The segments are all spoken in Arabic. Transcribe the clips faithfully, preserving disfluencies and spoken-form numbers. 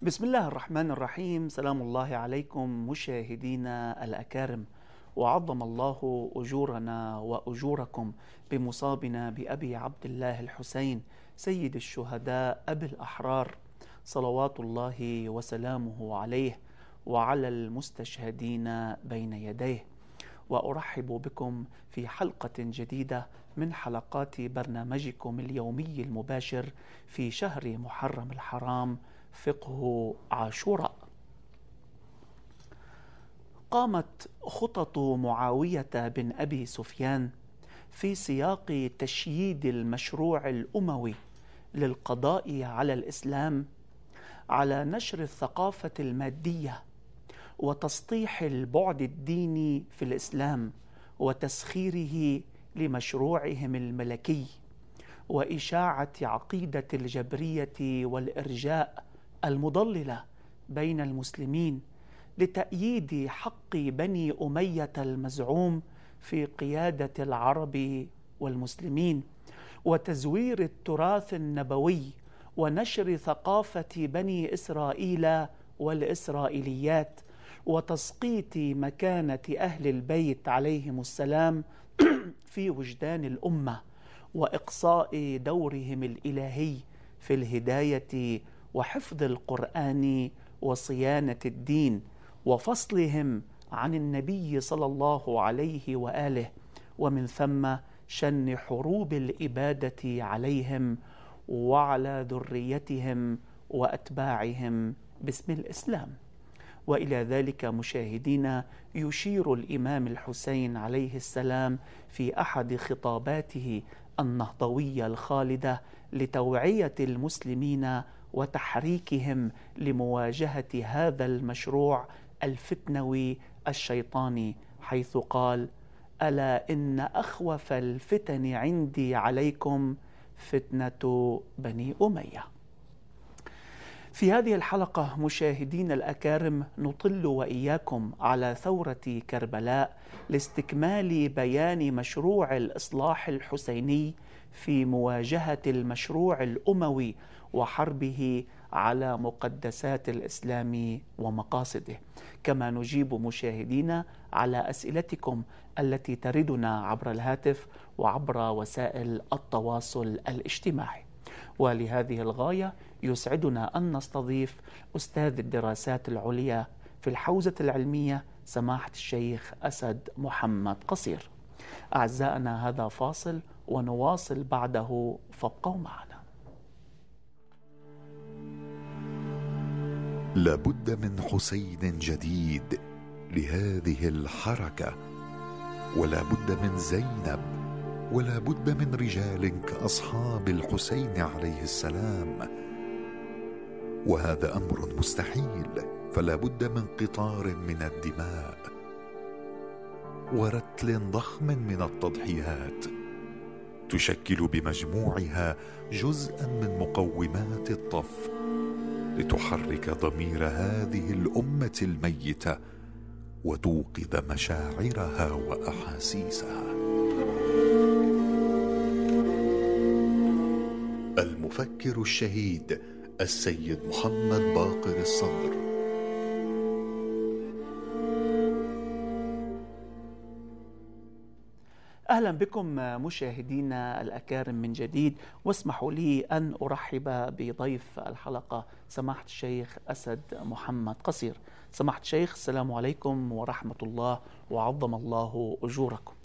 بسم الله الرحمن الرحيم. سلام الله عليكم مشاهدينا الأكارم، وعظم الله أجورنا وأجوركم بمصابنا بأبي عبد الله الحسين سيد الشهداء أبي الأحرار، صلوات الله وسلامه عليه وعلى المستشهدين بين يديه. وأرحب بكم في حلقة جديدة من حلقات برنامجكم اليومي المباشر في شهر محرم الحرام، فقه عاشوراء. قامت خطط معاوية بن أبي سفيان في سياق تشييد المشروع الأموي للقضاء على الإسلام على نشر الثقافة المادية وتسطيح البعد الديني في الإسلام وتسخيره لمشروعهم الملكي، وإشاعة عقيدة الجبرية والإرجاء المضللة بين المسلمين لتأييد حق بني أمية المزعوم في قيادة العرب والمسلمين، وتزوير التراث النبوي ونشر ثقافة بني إسرائيل والإسرائيليات، وتسقيط مكانة أهل البيت عليهم السلام في وجدان الأمة، وإقصاء دورهم الإلهي في الهداية وحفظ القرآن وصيانة الدين، وفصلهم عن النبي صلى الله عليه وآله، ومن ثم شن حروب الإبادة عليهم وعلى ذريتهم وأتباعهم باسم الإسلام. وإلى ذلك مشاهدينا يشير الإمام الحسين عليه السلام في أحد خطاباته النهضوية الخالدة لتوعية المسلمين وتحريكهم لمواجهة هذا المشروع الفتنوي الشيطاني، حيث قال: ألا إن أخوف الفتن عندي عليكم فتنة بني أمية. في هذه الحلقة مشاهدينا الأكارم نطل وإياكم على ثورة كربلاء لاستكمال بيان مشروع الإصلاح الحسيني في مواجهة المشروع الأموي وحربه على مقدسات الإسلام ومقاصده، كما نجيب مشاهدينا على أسئلتكم التي تردنا عبر الهاتف وعبر وسائل التواصل الاجتماعي. ولهذه الغاية يسعدنا أن نستضيف أستاذ الدراسات العليا في الحوزة العلمية سماحة الشيخ أسد محمد قصير. أعزائنا، هذا فاصل ونواصل بعده، فابقوا معنا. لابد من حسين جديد لهذه الحركة، ولا بد من زينب، ولا بد من رجال كأصحاب الحسين عليه السلام، وهذا أمر مستحيل، فلا بد من قطار من الدماء ورتل ضخم من التضحيات تشكل بمجموعها جزءا من مقومات الطف لتحرك ضمير هذه الأمة الميتة وتوقظ مشاعرها وأحاسيسها. المفكر الشهيد السيد محمد باقر الصدر. أهلا بكم مشاهدينا الأكارم من جديد، واسمحوا لي أن أرحب بضيف الحلقة سماحة الشيخ أسد محمد قصير. سماحة الشيخ، السلام عليكم ورحمة الله، وعظم الله أجوركم.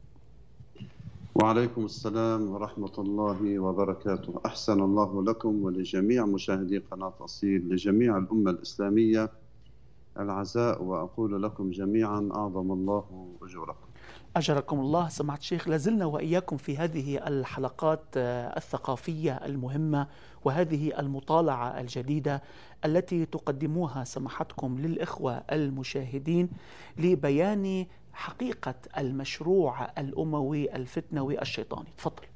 وعليكم السلام ورحمة الله وبركاته. أحسن الله لكم ولجميع مشاهدي قناة أصيل، لجميع الأمة الإسلامية العزاء، وأقول لكم جميعا أعظم الله أجوركم. أجركم الله. سماحة الشيخ، لازلنا وإياكم في هذه الحلقات الثقافية المهمة وهذه المطالعة الجديدة التي تقدموها سماحتكم للإخوة المشاهدين لبيان حقيقة المشروع الأموي الفتنوي الشيطاني. تفضل.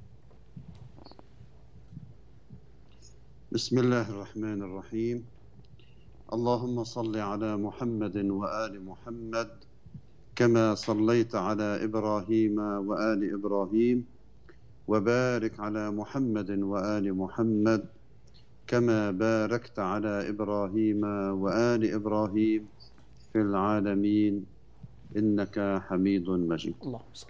بسم الله الرحمن الرحيم. اللهم صل على محمد وآل محمد كما صليت على إبراهيم وآل إبراهيم، وبارك على محمد وآل محمد كما باركت على إبراهيم وآل إبراهيم في العالمين إنك حميد مجيد. اللهم صل.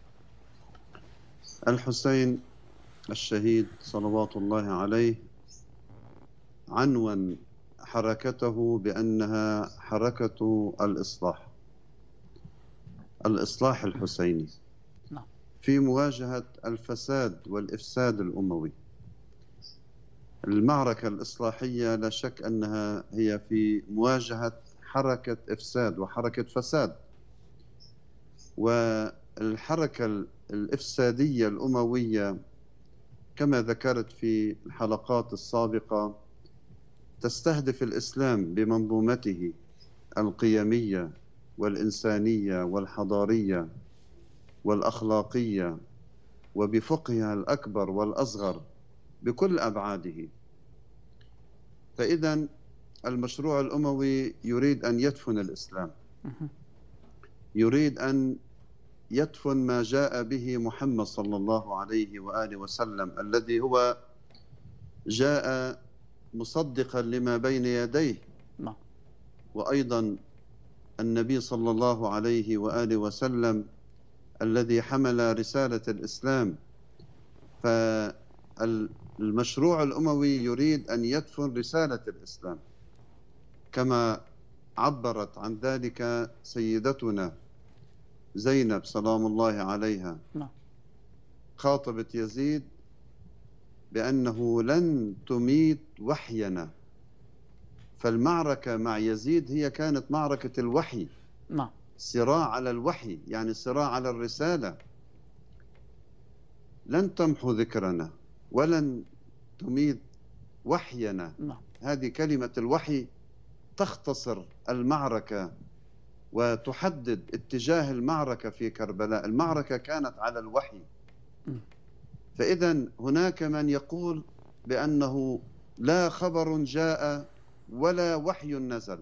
الحسين الشهيد صلوات الله عليه عنون حركته بأنها حركة الإصلاح، الإصلاح الحسيني في مواجهة الفساد والإفساد الأموي. المعركة الإصلاحية لا شك أنها هي في مواجهة حركة إفساد وحركة فساد، والحركة الإفسادية الأموية كما ذكرت في الحلقات السابقة تستهدف الإسلام بمنظومته القيمية والإنسانية والحضارية والأخلاقية وبفقهها الأكبر والأصغر بكل أبعاده. فإذا المشروع الأموي يريد أن يدفن الإسلام، يريد أن يدفن ما جاء به محمد صلى الله عليه وآله وسلم، الذي هو جاء مصدقا لما بين يديه. وأيضا النبي صلى الله عليه وآله وسلم الذي حمل رسالة الإسلام. فالمشروع الأموي يريد أن يدفن رسالة الإسلام كما عبرت عن ذلك سيدتنا زينب سلام الله عليها، خاطبت يزيد بأنه لن تميت وحينا. فالمعركة مع يزيد هي كانت معركة الوحي، صراع على الوحي، يعني صراع على الرسالة. لن تمحو ذكرنا ولن تميت وحينا. هذه كلمة الوحي تختصر المعركة وتحدد اتجاه المعركة في كربلاء. المعركة كانت على الوحي. فإذا هناك من يقول بأنه لا خبر جاء ولا وحي نزل،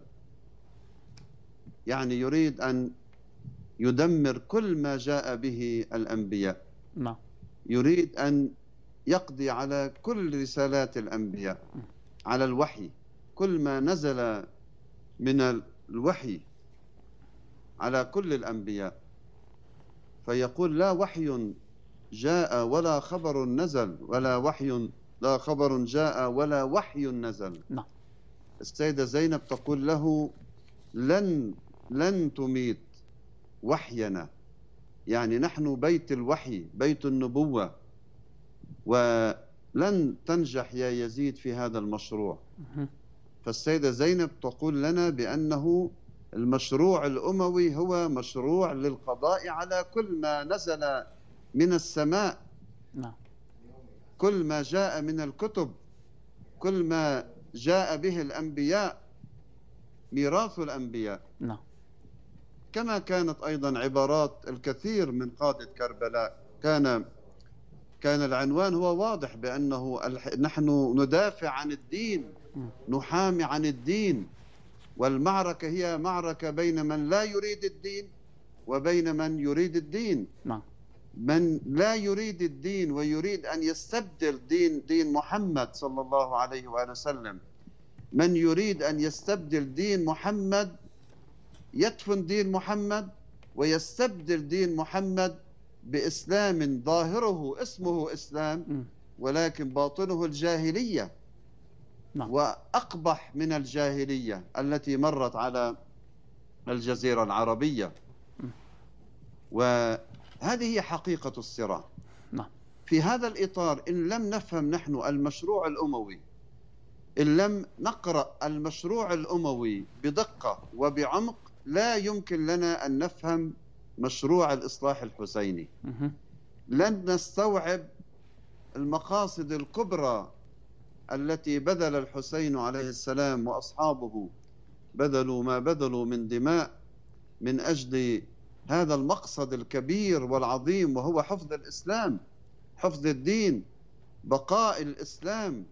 يعني يريد أن يدمر كل ما جاء به الأنبياء، يريد أن يقضي على كل رسالات الأنبياء على الوحي، كل ما نزل من الوحي على كل الأنبياء. فيقول لا وحي جاء ولا خبر نزل، ولا وحي لا خبر جاء ولا وحي نزل. نعم. السيدة زينب تقول له لن لن تميت وحينا، يعني نحن بيت الوحي، بيت النبوة، ولن تنجح يا يزيد في هذا المشروع. فالسيدة زينب تقول لنا بأنه المشروع الأموي هو مشروع للقضاء على كل ما نزل من السماء، كل ما جاء من الكتب، كل ما جاء به الأنبياء، ميراث الأنبياء. نعم. كما كانت أيضا عبارات الكثير من قادة كربلاء، كان كان العنوان هو واضح بأنه نحن ندافع عن الدين، نحامي عن الدين، والمعركة هي معركة بين من لا يريد الدين وبين من يريد الدين. نعم. من لا يريد الدين ويريد أن يستبدل دين دين محمد صلى الله عليه وآله وسلم، من يريد أن يستبدل دين محمد، يدفن دين محمد ويستبدل دين محمد بإسلام ظاهره اسمه إسلام ولكن باطنه الجاهلية. نعم. وأقبح من الجاهلية التي مرت على الجزيرة العربية. وهذه هي حقيقة الصراع. نعم. في هذا الإطار إن لم نفهم نحن المشروع الأموي، إن لم نقرأ المشروع الأموي بدقة وبعمق، لا يمكن لنا أن نفهم مشروع الإصلاح الحسيني. لن نستوعب المقاصد الكبرى التي بذل الحسين عليه السلام وأصحابه، بذلوا ما بذلوا من دماء من أجل هذا المقصد الكبير والعظيم، وهو حفظ الإسلام، حفظ الدين، بقاء الإسلام.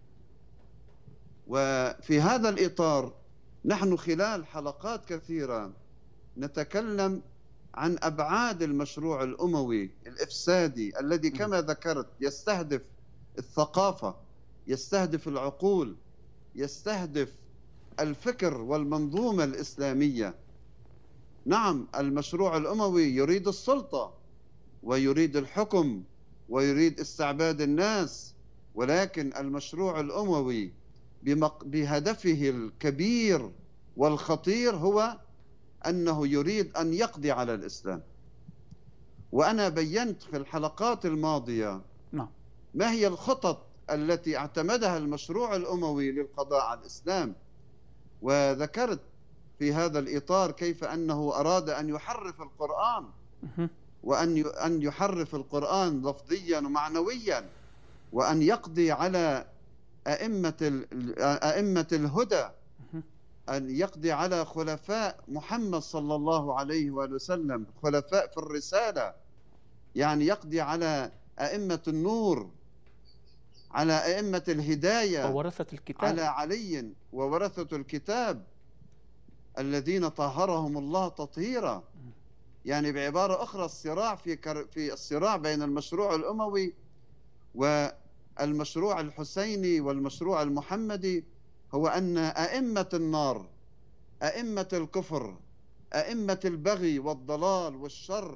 وفي هذا الإطار نحن خلال حلقات كثيرة نتكلم عن أبعاد المشروع الأموي الإفسادي الذي كما ذكرت يستهدف الثقافة، يستهدف العقول، يستهدف الفكر والمنظومة الإسلامية. نعم، المشروع الأموي يريد السلطة ويريد الحكم ويريد استعباد الناس، ولكن المشروع الأموي بهدفه الكبير والخطير هو أنه يريد أن يقضي على الإسلام. وأنا بينت في الحلقات الماضية ما هي الخطط التي اعتمدها المشروع الأموي للقضاء على الإسلام، وذكرت في هذا الإطار كيف أنه أراد أن يحرف القرآن، وأن أن يحرف القرآن لفظيا ومعنويا، وأن يقضي على أئمة أئمة الهدى، أن يقضي على خلفاء محمد صلى الله عليه وآله وسلم، خلفاء في الرسالة، يعني يقضي على أئمة النور، على أئمة الهداية وورثة الكتاب، على علي وورثة الكتاب الذين طهرهم الله تطهيرا. يعني بعبارة أخرى الصراع في كر... في الصراع بين المشروع الأموي والمشروع الحسيني والمشروع المحمدي هو أن أئمة النار، أئمة الكفر، أئمة البغي والضلال والشر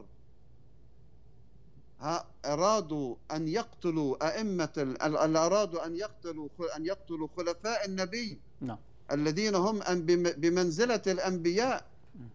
أرادوا أن يقتلوا أئمة ال... أرادوا أن يقتلوا أن يقتلوا خلفاء النبي نعم. الذين هم بمنزلة الأنبياء.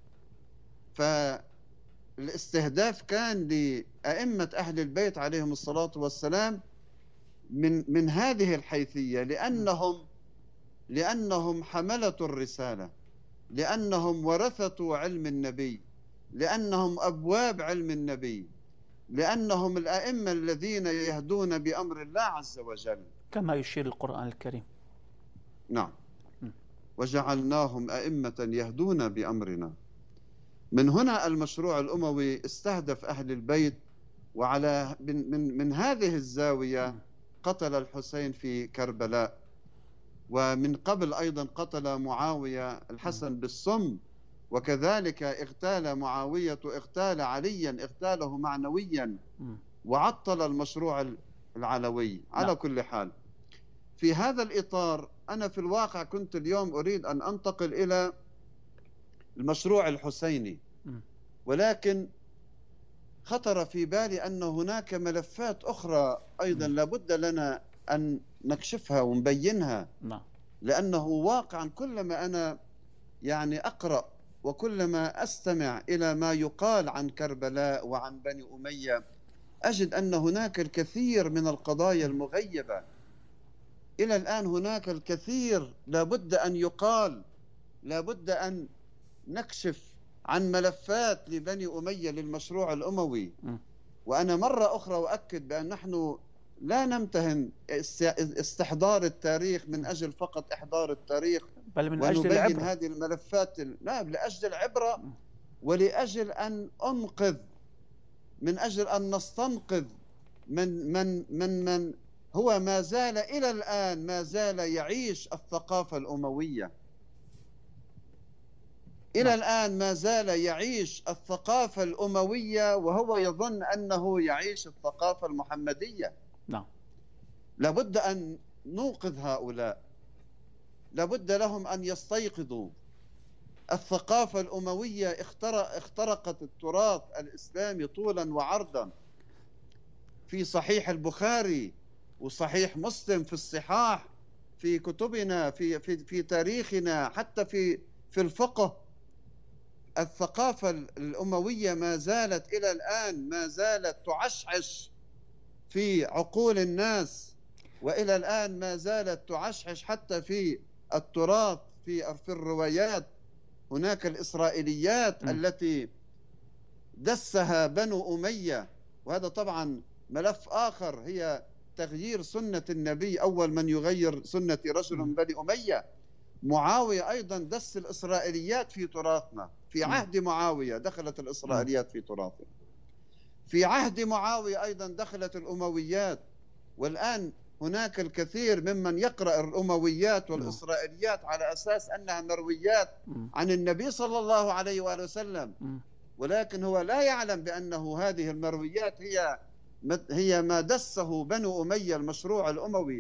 فالاستهداف كان لأئمة أهل البيت عليهم الصلاة والسلام من من هذه الحيثية، لأنهم لأنهم حملة الرسالة، لأنهم ورثة علم النبي، لأنهم أبواب علم النبي، لأنهم الأئمة الذين يهدون بأمر الله عز وجل كما يشير القرآن الكريم. نعم، وجعلناهم أئمة يهدون بأمرنا. من هنا المشروع الأموي استهدف أهل البيت، وعلى من, من, من هذه الزاوية قتل الحسين في كربلاء، ومن قبل أيضا قتل معاوية الحسن بالسم، وكذلك اغتال معاوية اغتال عليا اغتاله معنويا، وعطل المشروع العلوي. على كل حال، في هذا الإطار أنا في الواقع كنت اليوم أريد أن أنتقل إلى المشروع الحسيني، ولكن خطر في بالي أن هناك ملفات أخرى أيضا لابد لنا أن نكشفها ونبينها، لأنه واقعا كلما أنا يعني أقرأ وكلما أستمع إلى ما يقال عن كربلاء وعن بني أمية أجد أن هناك الكثير من القضايا المغيبة. إلى الآن هناك الكثير لابد أن يقال، لابد أن نكشف عن ملفات لبني أمية للمشروع الأموي. وأنا مرة أخرى أؤكد بأن نحن لا نمتهن استحضار التاريخ من أجل فقط إحضار التاريخ، بل من أجل العبرة. هذه الملفات نعم لأجل العبرة، ولأجل أن أنقذ، من أجل أن نستنقذ من من من من هو ما زال إلى الآن ما زال يعيش الثقافة الأموية، إلى الآن ما زال يعيش الثقافة الأموية وهو يظن أنه يعيش الثقافة المحمدية. نعم. لابد أن نوقظ هؤلاء، لابد لهم أن يستيقظوا. الثقافة الأموية اخترقت التراث الإسلامي طولا وعرضا، في صحيح البخاري وصحيح مسلم، في الصحاح، في كتبنا، في في في تاريخنا، حتى في في الفقه. الثقافة الأموية ما زالت إلى الآن ما زالت تعشعش في عقول الناس، وإلى الآن ما زالت تعشعش حتى في التراث، في في الروايات. هناك الإسرائيليات م. التي دسها بنو أمية، وهذا طبعا ملف آخر، هي تغيير سنة النبي. أول من يغير سنة رجل من بني أمية معاوية أيضا دس الإسرائيليات في تراثنا. في عهد معاوية دخلت الإسرائيليات في تراثنا، في عهد معاوية أيضا دخلت الأمويات. والآن هناك الكثير ممن يقرأ الأمويات والإسرائيليات على أساس أنها مرويات عن النبي صلى الله عليه وآله وسلم، ولكن هو لا يعلم بأنه هذه المرويات هي هي ما دسه بنو أمية المشروع الأموي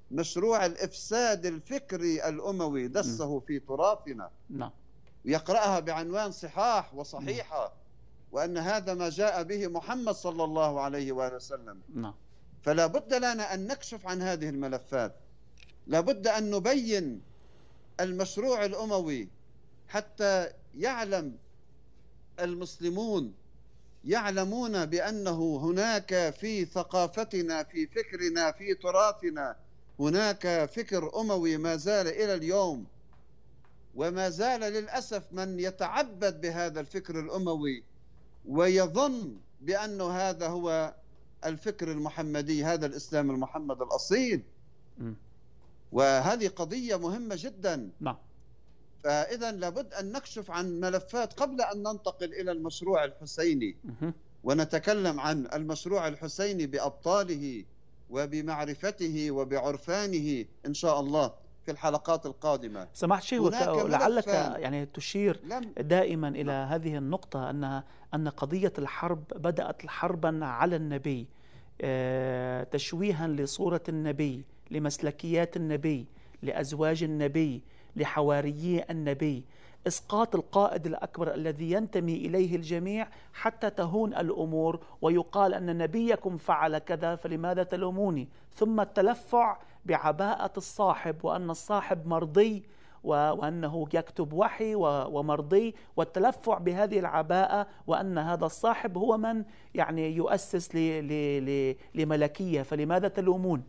مشروع الإفساد الفكري الأموي دسه في تراثنا، نعم، يقرأها بعنوان صحاح وصحيحة، وأن هذا ما جاء به محمد صلى الله عليه وآله وسلم. نعم. فلا بد لنا أن نكشف عن هذه الملفات، لا بد أن نبين المشروع الأموي حتى يعلم المسلمون، يعلمون بأنه هناك في ثقافتنا، في فكرنا، في تراثنا، هناك فكر أموي ما زال إلى اليوم، وما زال للأسف من يتعبد بهذا الفكر الأموي ويظن بأنه هذا هو الفكر المحمدي، هذا الإسلام المحمد الأصيل. م. وهذه قضية مهمة جدا. نعم. فإذا لابد أن نكشف عن ملفات قبل أن ننتقل إلى المشروع الحسيني، م- ونتكلم عن المشروع الحسيني بأبطاله وبمعرفته وبعرفانه إن شاء الله في الحلقات القادمة. سمعت شيء وك... لعلك يعني تشير لم... دائما إلى هذه النقطة، أن أن قضية الحرب بدأت حربا على النبي، تشويها لصورة النبي، لمسلكيات النبي، لأزواج النبي، لحواريي النبي، إسقاط القائد الأكبر الذي ينتمي إليه الجميع حتى تهون الأمور ويقال أن نبيكم فعل كذا فلماذا تلوموني، ثم التلفع بعباءة الصاحب، وأن الصاحب مرضي وأنه يكتب وحي ومرضي، والتلفع بهذه العباءة، وأن هذا الصاحب هو من يعني يؤسس لملكية، فلماذا تلومون؟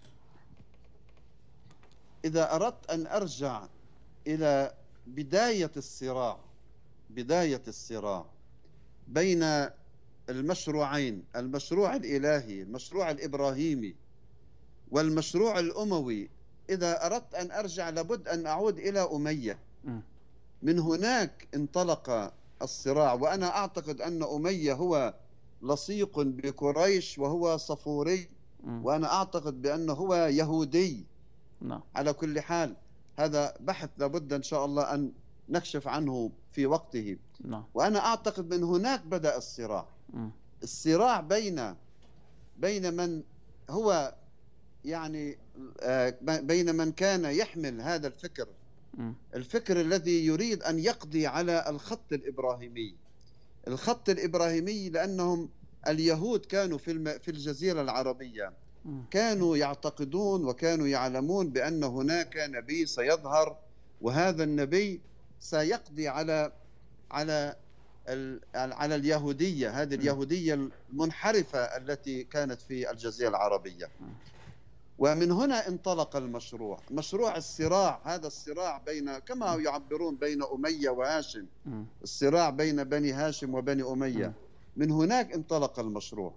إذا أردت أن أرجع إلى بداية الصراع، بداية الصراع بين المشروعين، المشروع الإلهي، المشروع الإبراهيمي، والمشروع الأموي، إذا أردت أن أرجع لابد أن أعود إلى أمية. من هناك انطلق الصراع، وأنا أعتقد أن أمية هو لصيق بقريش وهو صفوري، وأنا أعتقد بأنه هو يهودي. على كل حال هذا بحث لابد إن شاء الله أن نكشف عنه في وقته. وأنا أعتقد من هناك بدأ الصراع، الصراع بين بين من هو يعني بين من كان يحمل هذا الفكر، الفكر الذي يريد أن يقضي على الخط الإبراهيمي، الخط الإبراهيمي، لأنهم اليهود كانوا في في الجزيرة العربية كانوا يعتقدون وكانوا يعلمون بأن هناك نبي سيظهر، وهذا النبي سيقضي على على على اليهودية، هذه اليهودية المنحرفة التي كانت في الجزيرة العربية. ومن هنا انطلق المشروع، مشروع الصراع، هذا الصراع بين كما يعبرون بين أمية وهاشم، الصراع بين بني هاشم وبني أمية، من هناك انطلق المشروع.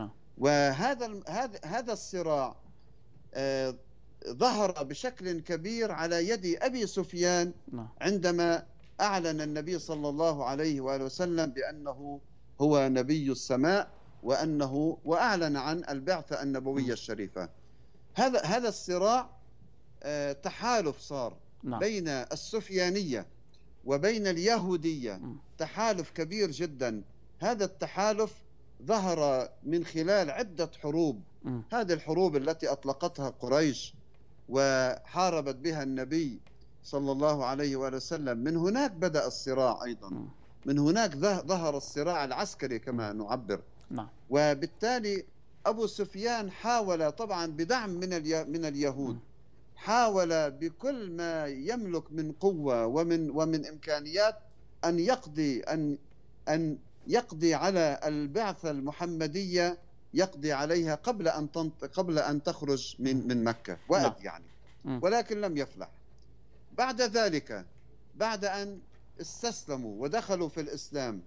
وهذا هذا هذا الصراع آه ظهر بشكل كبير على يد أبي سفيان عندما أعلن النبي صلى الله عليه وآله وسلم بأنه هو نبي السماء، وأنه وأعلن عن البعثة النبوية الشريفة. هذا هذا الصراع آه تحالف صار بين السفيانية وبين اليهودية، تحالف كبير جدا. هذا التحالف ظهر من خلال عدة حروب، هذه الحروب التي أطلقتها قريش وحاربت بها النبي صلى الله عليه وآله وسلم، من هناك بدأ الصراع أيضا، من هناك ظهر الصراع العسكري كما نعبر. وبالتالي أبو سفيان حاول طبعا بدعم من من اليهود، حاول بكل ما يملك من قوة ومن ومن إمكانيات أن يقضي أن أن يقضي على البعثة المحمدية، يقضي عليها قبل أن قبل أن تخرج من من مكة، وقت يعني، ولكن لم يفلح. بعد ذلك بعد أن استسلموا ودخلوا في الإسلام،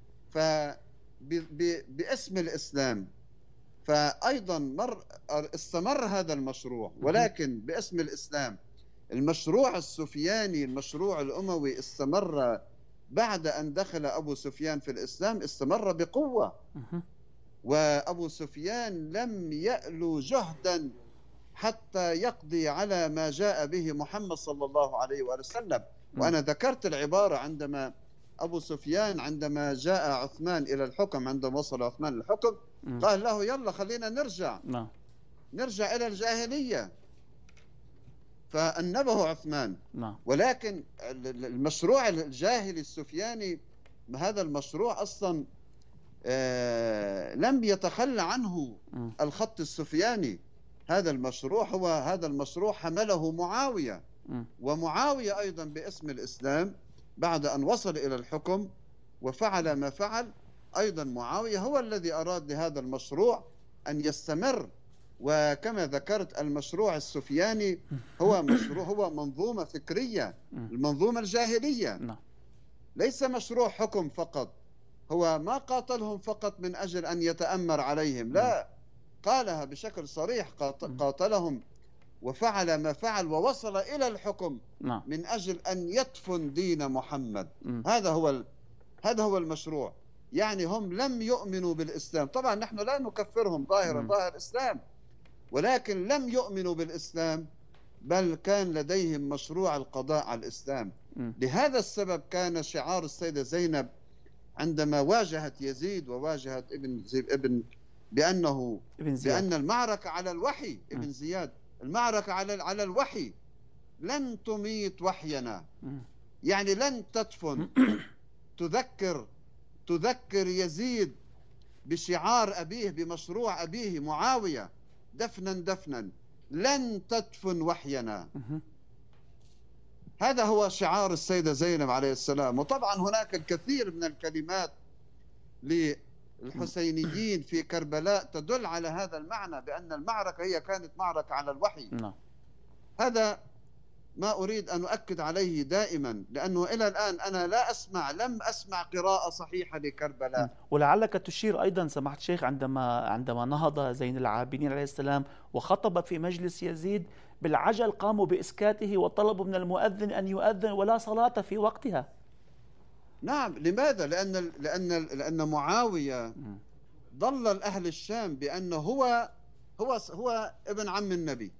فباسم الإسلام فأيضا مر استمر هذا المشروع، ولكن باسم الإسلام. المشروع السفياني، المشروع الأموي، استمر بعد أن دخل أبو سفيان في الإسلام، استمر بقوة. وأبو سفيان لم يألو جهدا حتى يقضي على ما جاء به محمد صلى الله عليه وآله وسلم. وأنا ذكرت العبارة عندما أبو سفيان عندما جاء عثمان إلى الحكم، عندما وصل عثمان للحكم قال له يلا خلينا نرجع نرجع إلى الجاهلية، فأنبه عثمان. نعم. ولكن المشروع الجاهلي السفياني، هذا المشروع أصلا آه لم يتخلى عنه م. الخط السفياني. هذا المشروع هو هذا المشروع حمله معاوية، م. ومعاوية أيضا باسم الإسلام بعد أن وصل إلى الحكم وفعل ما فعل، أيضا معاوية هو الذي أراد لهذا المشروع أن يستمر. وكما ذكرت المشروع السفياني هو مشروع هو منظومة فكرية، المنظومة الجاهلية، ليس مشروع حكم فقط. هو ما قاتلهم فقط من أجل أن يتأمر عليهم، لا، قالها بشكل صريح، قاتلهم وفعل ما فعل ووصل إلى الحكم من أجل أن يدفن دين محمد. هذا هو هذا هو المشروع. يعني هم لم يؤمنوا بالإسلام، طبعا نحن لا نكفرهم ظاهرا ظاهر الإسلام، ولكن لم يؤمنوا بالإسلام، بل كان لديهم مشروع القضاء على الإسلام. لهذا السبب كان شعار السيدة زينب عندما واجهت يزيد وواجهت ابن ابن بأنه بأن المعركة على الوحي، ابن زياد، المعركة على على الوحي لن تميت وحينا، يعني لن تدفن. تذكر تذكر يزيد بشعار أبيه، بمشروع أبيه معاوية، دفنا دفنا لن تدفن وحينا. هذا هو شعار السيدة زينب عليه السلام. وطبعا هناك الكثير من الكلمات للحسينيين في كربلاء تدل على هذا المعنى، بأن المعركة هي كانت معركة على الوحي. هذا ما أريد أن أؤكد عليه دائما، لأنه إلى الآن أنا لا أسمع لم أسمع قراءة صحيحة لكربلاء. ولعلك تشير أيضا سماحة الشيخ عندما عندما نهض زين العابدين عليه السلام وخطب في مجلس يزيد، بالعجل قاموا بإسكاته وطلبوا من المؤذن أن يؤذن ولا صلاة في وقتها. نعم، لماذا؟ لأن لأن لأن معاوية ضلل أهل الشام بأنه هو هو هو ابن عم النبي،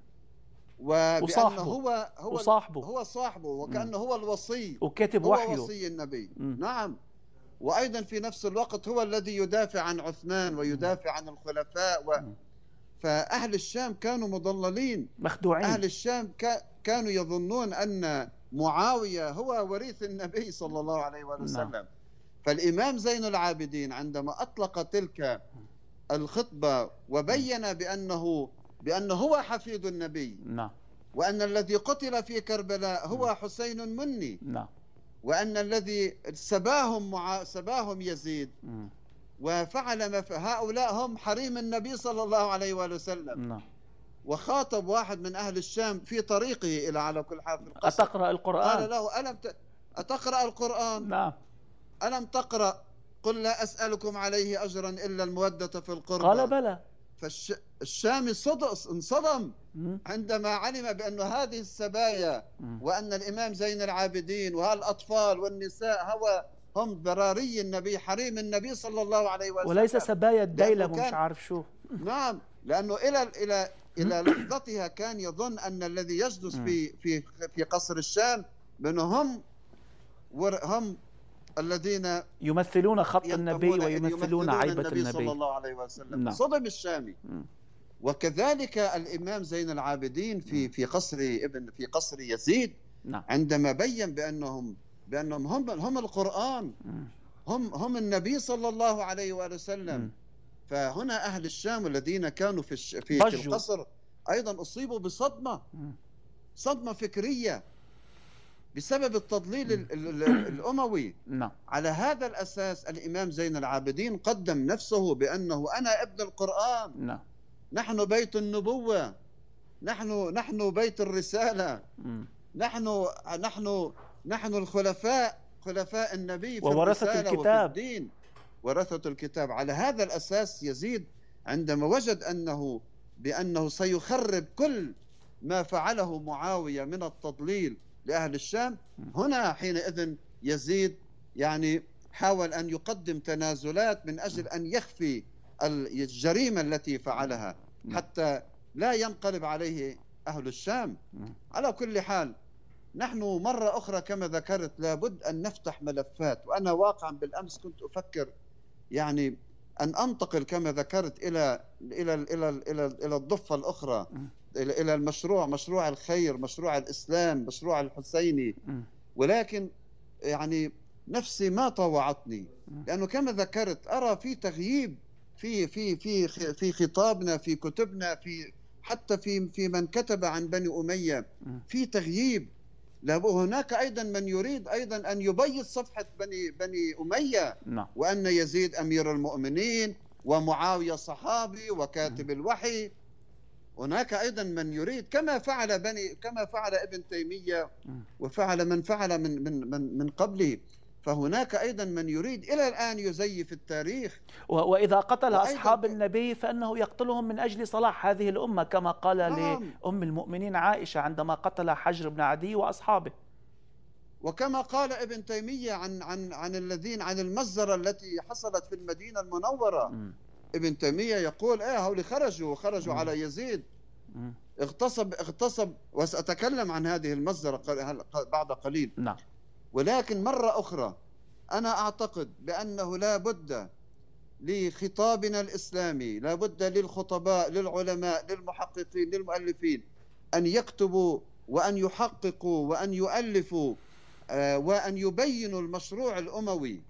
وبأنه هو هو وصاحبه هو صاحبه، وكأنه هو الوصي وكاتب وحيه، هو وصي النبي. م. نعم، وأيضا في نفس الوقت هو الذي يدافع عن عثمان ويدافع عن الخلفاء و... فأهل الشام كانوا مضللين، مخدوعين. أهل الشام ك... كانوا يظنون أن معاوية هو وريث النبي صلى الله عليه وسلم. نعم. فالإمام زين العابدين عندما أطلق تلك الخطبة وبين بأنه بأنه هو حفيد النبي، نعم، وأن الذي قتل في كربلاء هو نعم. حسين مني، نعم، وأن الذي سباهم مع سباهم يزيد م. وفعل ما ف... هؤلاء هم حريم النبي صلى الله عليه وسلم. نعم. وخاطب واحد من أهل الشام في طريقه إلى على كل حال أتقرأ القرآن؟ قال له ألم ت... أتقرأ القرآن؟ نعم. ألم تقرأ؟ قل لا أسألكم عليه أجرا إلا المودة في القربى. قال بلى. فالشامي انصدم عندما علم بأن هذه السبايا وأن الإمام زين العابدين وهالأطفال والنساء هو هم ذراري النبي، حريم النبي صلى الله عليه وسلم، وليس سبايا الديلة ومش عارف شو. نعم، لأنه إلى إلى إلى لحظتها كان يظن أن الذي يجلس في في في قصر الشام بأنهم هم الذين يمثلون خط النبي ويمثلون عيبة النبي, النبي صلى الله عليه وسلم. نعم. صدم الشامي. م. وكذلك الإمام زين العابدين في في قصر ابن في قصر يزيد. نعم. عندما بين بأنهم بأنهم هم هم القرآن، م. هم هم النبي صلى الله عليه وسلم. م. فهنا أهل الشام الذين كانوا في الش... في, في القصر أيضا أصيبوا بصدمة م. صدمة فكرية بسبب التضليل الأموي. نعم. على هذا الأساس الإمام زين العابدين قدم نفسه بأنه أنا ابن القرآن. نعم. نحن بيت النبوة، نحن نحن بيت الرسالة. م. نحن نحن نحن الخلفاء، خلفاء النبي في وورثة الكتاب، وفي الدين، ورثة الكتاب. على هذا الأساس يزيد عندما وجد أنه بأنه سيخرب كل ما فعله معاوية من التضليل لأهل الشام، هنا حينئذ يزيد يعني حاول أن يقدم تنازلات من أجل أن يخفي الجريمة التي فعلها حتى لا ينقلب عليه أهل الشام. على كل حال نحن مرة أخرى كما ذكرت لابد أن نفتح ملفات، وأنا واقعا بالأمس كنت أفكر يعني أن أنتقل كما ذكرت إلى إلى إلى إلى إلى الضفة الأخرى، إلى المشروع، مشروع الخير، مشروع الإسلام، مشروع الحسيني. ولكن يعني نفسي ما طوعتني، لأنه كما ذكرت أرى في تغييب في في في في خطابنا، في كتبنا، في حتى في في من كتب عن بني أمية في تغييب. هناك أيضا من يريد أيضا أن يبيض صفحة بني بني أمية، وأن يزيد أمير المؤمنين ومعاوية صحابي وكاتب الوحي. هناك أيضا من يريد كما فعل بني كما فعل ابن تيمية وفعل من فعل من من من من قبله. فهناك أيضا من يريد إلى الآن يزيف التاريخ. وإذا قتل أصحاب النبي فإنه يقتلهم من أجل صلاح هذه الأمة، كما قال نعم. لأم المؤمنين عائشة عندما قتل حجر بن عدي وأصحابه. وكما قال ابن تيمية عن عن عن الذين عن المزرة التي حصلت في المدينة المنورة. م. ابن تيمية يقول ايه هؤلاء خرجوا خرجوا م. على يزيد، م. اغتصب اغتصب وسأتكلم عن هذه المزرة بعد قليل. نعم. ولكن مرة أخرى أنا أعتقد بأنه لا بد لخطابنا الإسلامي، لا بد للخطباء، للعلماء، للمحققين، للمؤلفين أن يكتبوا وأن يحققوا وأن يؤلفوا وأن يبينوا المشروع الأموي.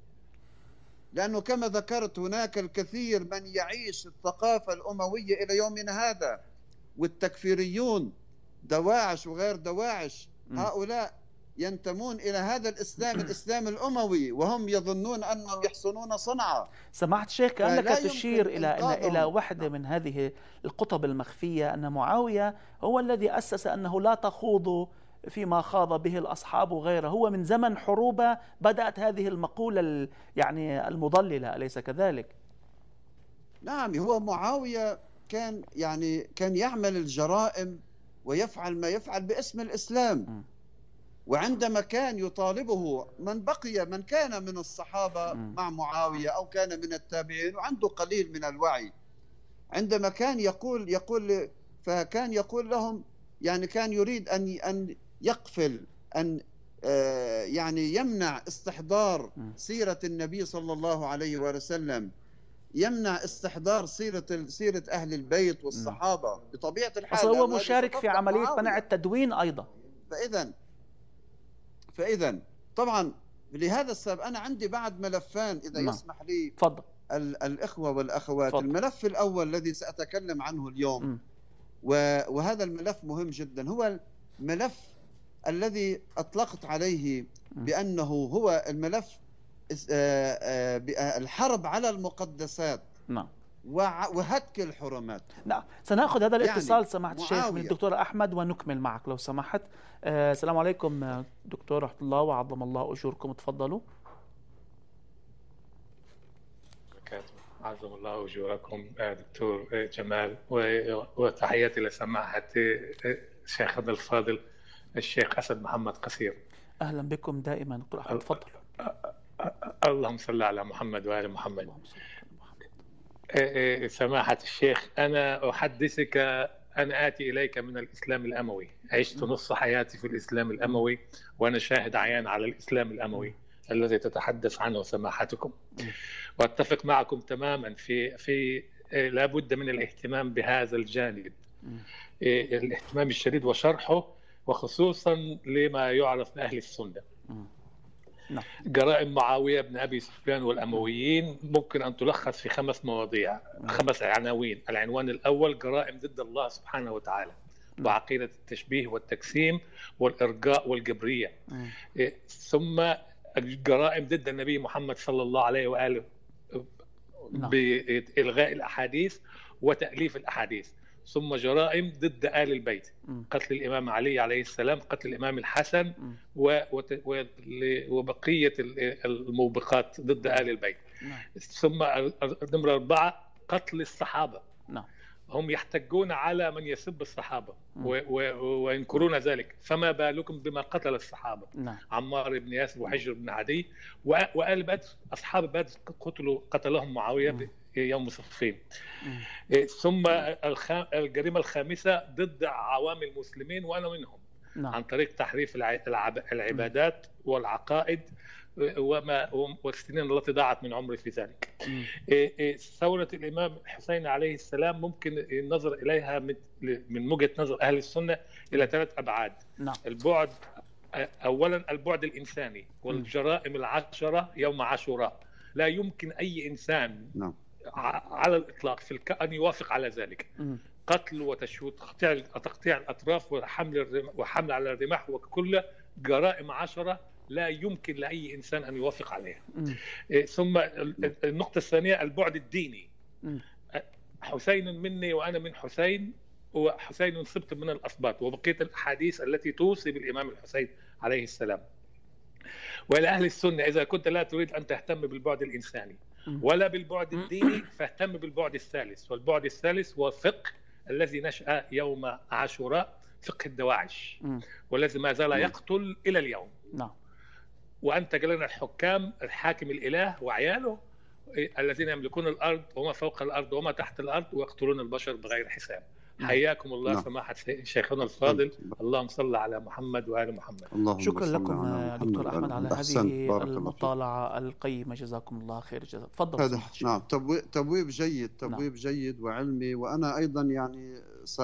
لأنه كما ذكرت هناك الكثير من يعيش الثقافة الأموية إلى يومنا هذا، والتكفيريون دواعش وغير دواعش هؤلاء ينتمون إلى هذا الإسلام الإسلام الأموي، وهم يظنون أنهم يحسنون صنعا. سمعت شيخ كأنك تشير إلى إن إلى واحدة من هذه القطب المخفية، أن معاوية هو الذي أسس أنه لا تخوضوا فيما خاض به الأصحاب وغيره. هو من زمن حروبة بدأت هذه المقولة يعني المضللة، أليس كذلك؟ نعم، هو معاوية كان يعني كان يعمل الجرائم ويفعل ما يفعل باسم الإسلام. م. وعندما كان يطالبه من بقي من كان من الصحابة م. مع معاوية أو كان من التابعين وعنده قليل من الوعي، عندما كان يقول يقول فكان يقول لهم يعني كان يريد أن أن يقفل أن يعني يمنع استحضار سيرة النبي صلى الله عليه وسلم، يمنع استحضار سيرة سيرة أهل البيت والصحابة بطبيعة الحال. أصلا هو مشارك في عملية منع التدوين أيضا. فإذا فإذا طبعا لهذا السبب أنا عندي بعد ملفان إذا نعم. يسمح لي فضل. الإخوة والأخوات. فضل. الملف الأول الذي سأتكلم عنه اليوم م. وهذا الملف مهم جدا، هو الملف الذي أطلقت عليه بأنه هو الملف الحرب على المقدسات نعم وهتك الحرمات. نعم، سنأخذ هذا الاتصال يعني سماحة الشيخ من الدكتور أحمد ونكمل معك لو سمحت. آه السلام عليكم دكتور، رحمة الله وعظم الله أجوركم، تفضلوا. عظم الله أجوركم دكتور جمال، وتحياتي لسماحة شيخنا الفاضل الشيخ أسد محمد قصير. أهلا بكم دائما دكتور أحمد، تفضل. اللهم صل على محمد وآل محمد. سماحة الشيخ، أنا أحدثك، أنا آتي إليك من الإسلام الأموي، عشت نص حياتي في الإسلام الأموي وأنا شاهد عيان على الإسلام الأموي الذي تتحدث عنه سماحتكم، وأتفق معكم تماما في في لابد من الاهتمام بهذا الجانب، الاهتمام الشديد وشرحه، وخصوصا لما يعرف بأهل السنة. نعم. جرائم معاوية بن أبي سفيان والأمويين ممكن أن تلخص في خمس مواضيع، خمس عناوين. العنوان الأول جرائم ضد الله سبحانه وتعالى وعقيدة التشبيه والتجسيم والإرجاء والجبرية. إيه. ثم جرائم ضد النبي محمد صلى الله عليه وآله بإلغاء الأحاديث وتأليف الأحاديث. ثم جرائم ضد آل البيت، قتل الإمام علي عليه السلام، قتل الإمام الحسن، وبقية الموبقات ضد آل البيت. ثم نمرة أربعة قتل الصحابة. هم يحتجون على من يسب الصحابة وينكرون ذلك، فما بالكم بما قتل الصحابة؟ عمار بن ياسر وحجر بن عدي وآل بدر، أصحاب بدر قتلوا قتلهم معاوية يوم صفين. ثم الجريمة الخامسة ضد عوام المسلمين وأنا منهم، نعم. عن طريق تحريف العبادات والعقائد وما والسنين التي ضاعت من عمري في ذلك. ثورة الإمام الحسين عليه السلام ممكن النظر إليها من وجهة نظر أهل السنة إلى ثلاث أبعاد. نعم. البعد أولا البعد الإنساني والجرائم العشرة يوم عاشوراء، لا يمكن أي إنسان نعم. على الإطلاق في أن يوافق على ذلك. م. قتل وتشويت، تقطيع تقطيع الأطراف وحمل وحمل على الرماح، وكل جرائم عشرة لا يمكن لأي إنسان أن يوافق عليها. م. ثم النقطة الثانية البعد الديني. م. حسين مني وأنا من حسين، وحسين سبط من الأسباط، وبقية الأحاديث التي توصي بالإمام الحسين عليه السلام. وإلى أهل السنة إذا كنت لا تريد أن تهتم بالبعد الإنساني ولا بالبعد الديني فاهتم بالبعد الثالث، والبعد الثالث هو الفقه الذي نشأ يوم عاشوراء، فقه الدواعش، والذي ما زال يقتل إلى اليوم. نعم. وأنتج لنا الحكام، الحاكم الإله وعياله الذين يملكون الأرض وما فوق الأرض وما تحت الأرض ويقتلون البشر بغير حساب. حياكم الله. نعم. سماحة شيخنا الفاضل. نعم. اللهم صل على محمد وآل محمد. شكرا لكم دكتور أحمد على هذه المطالعة القيمة، جزاكم الله خير. جزاك. تفضل. نعم. تبويب جيد، تبويب نعم. جيد وعلمي. وأنا أيضا يعني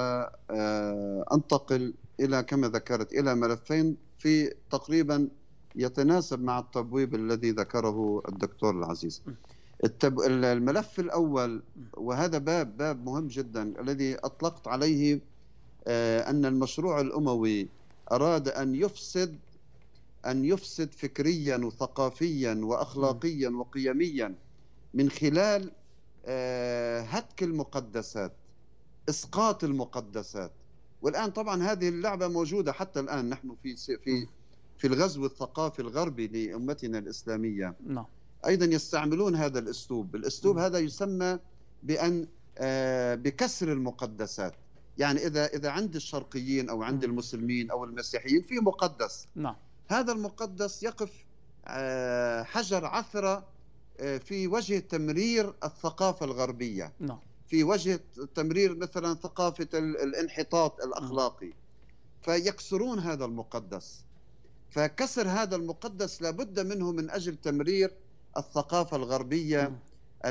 سأنتقل إلى كما ذكرت إلى ملفين في تقريبا يتناسب مع التبويب الذي ذكره الدكتور العزيز. التب... الملف الأول، وهذا باب باب مهم جدا الذي أطلقت عليه، آه أن المشروع الأموي أراد أن يفسد أن يفسد فكريا وثقافيا وأخلاقيا وقيميا من خلال آه هتك المقدسات، إسقاط المقدسات. والآن طبعا هذه اللعبة موجودة حتى الآن، نحن في في في الغزو الثقافي الغربي لأمتنا الإسلامية. نعم. أيضا يستعملون هذا الأسلوب. الأسلوب م. هذا يسمى بأن آه بكسر المقدسات. يعني إذا إذا عند الشرقيين أو عند م. المسلمين أو المسيحيين في مقدس، نعم. هذا المقدس يقف آه حجر عثرة آه في وجه تمرير الثقافة الغربية، نعم. في وجه تمرير مثلا ثقافة الانحطاط الأخلاقي، م. فيكسرون هذا المقدس. فكسر هذا المقدس لابد منه من أجل تمرير الثقافة الغربية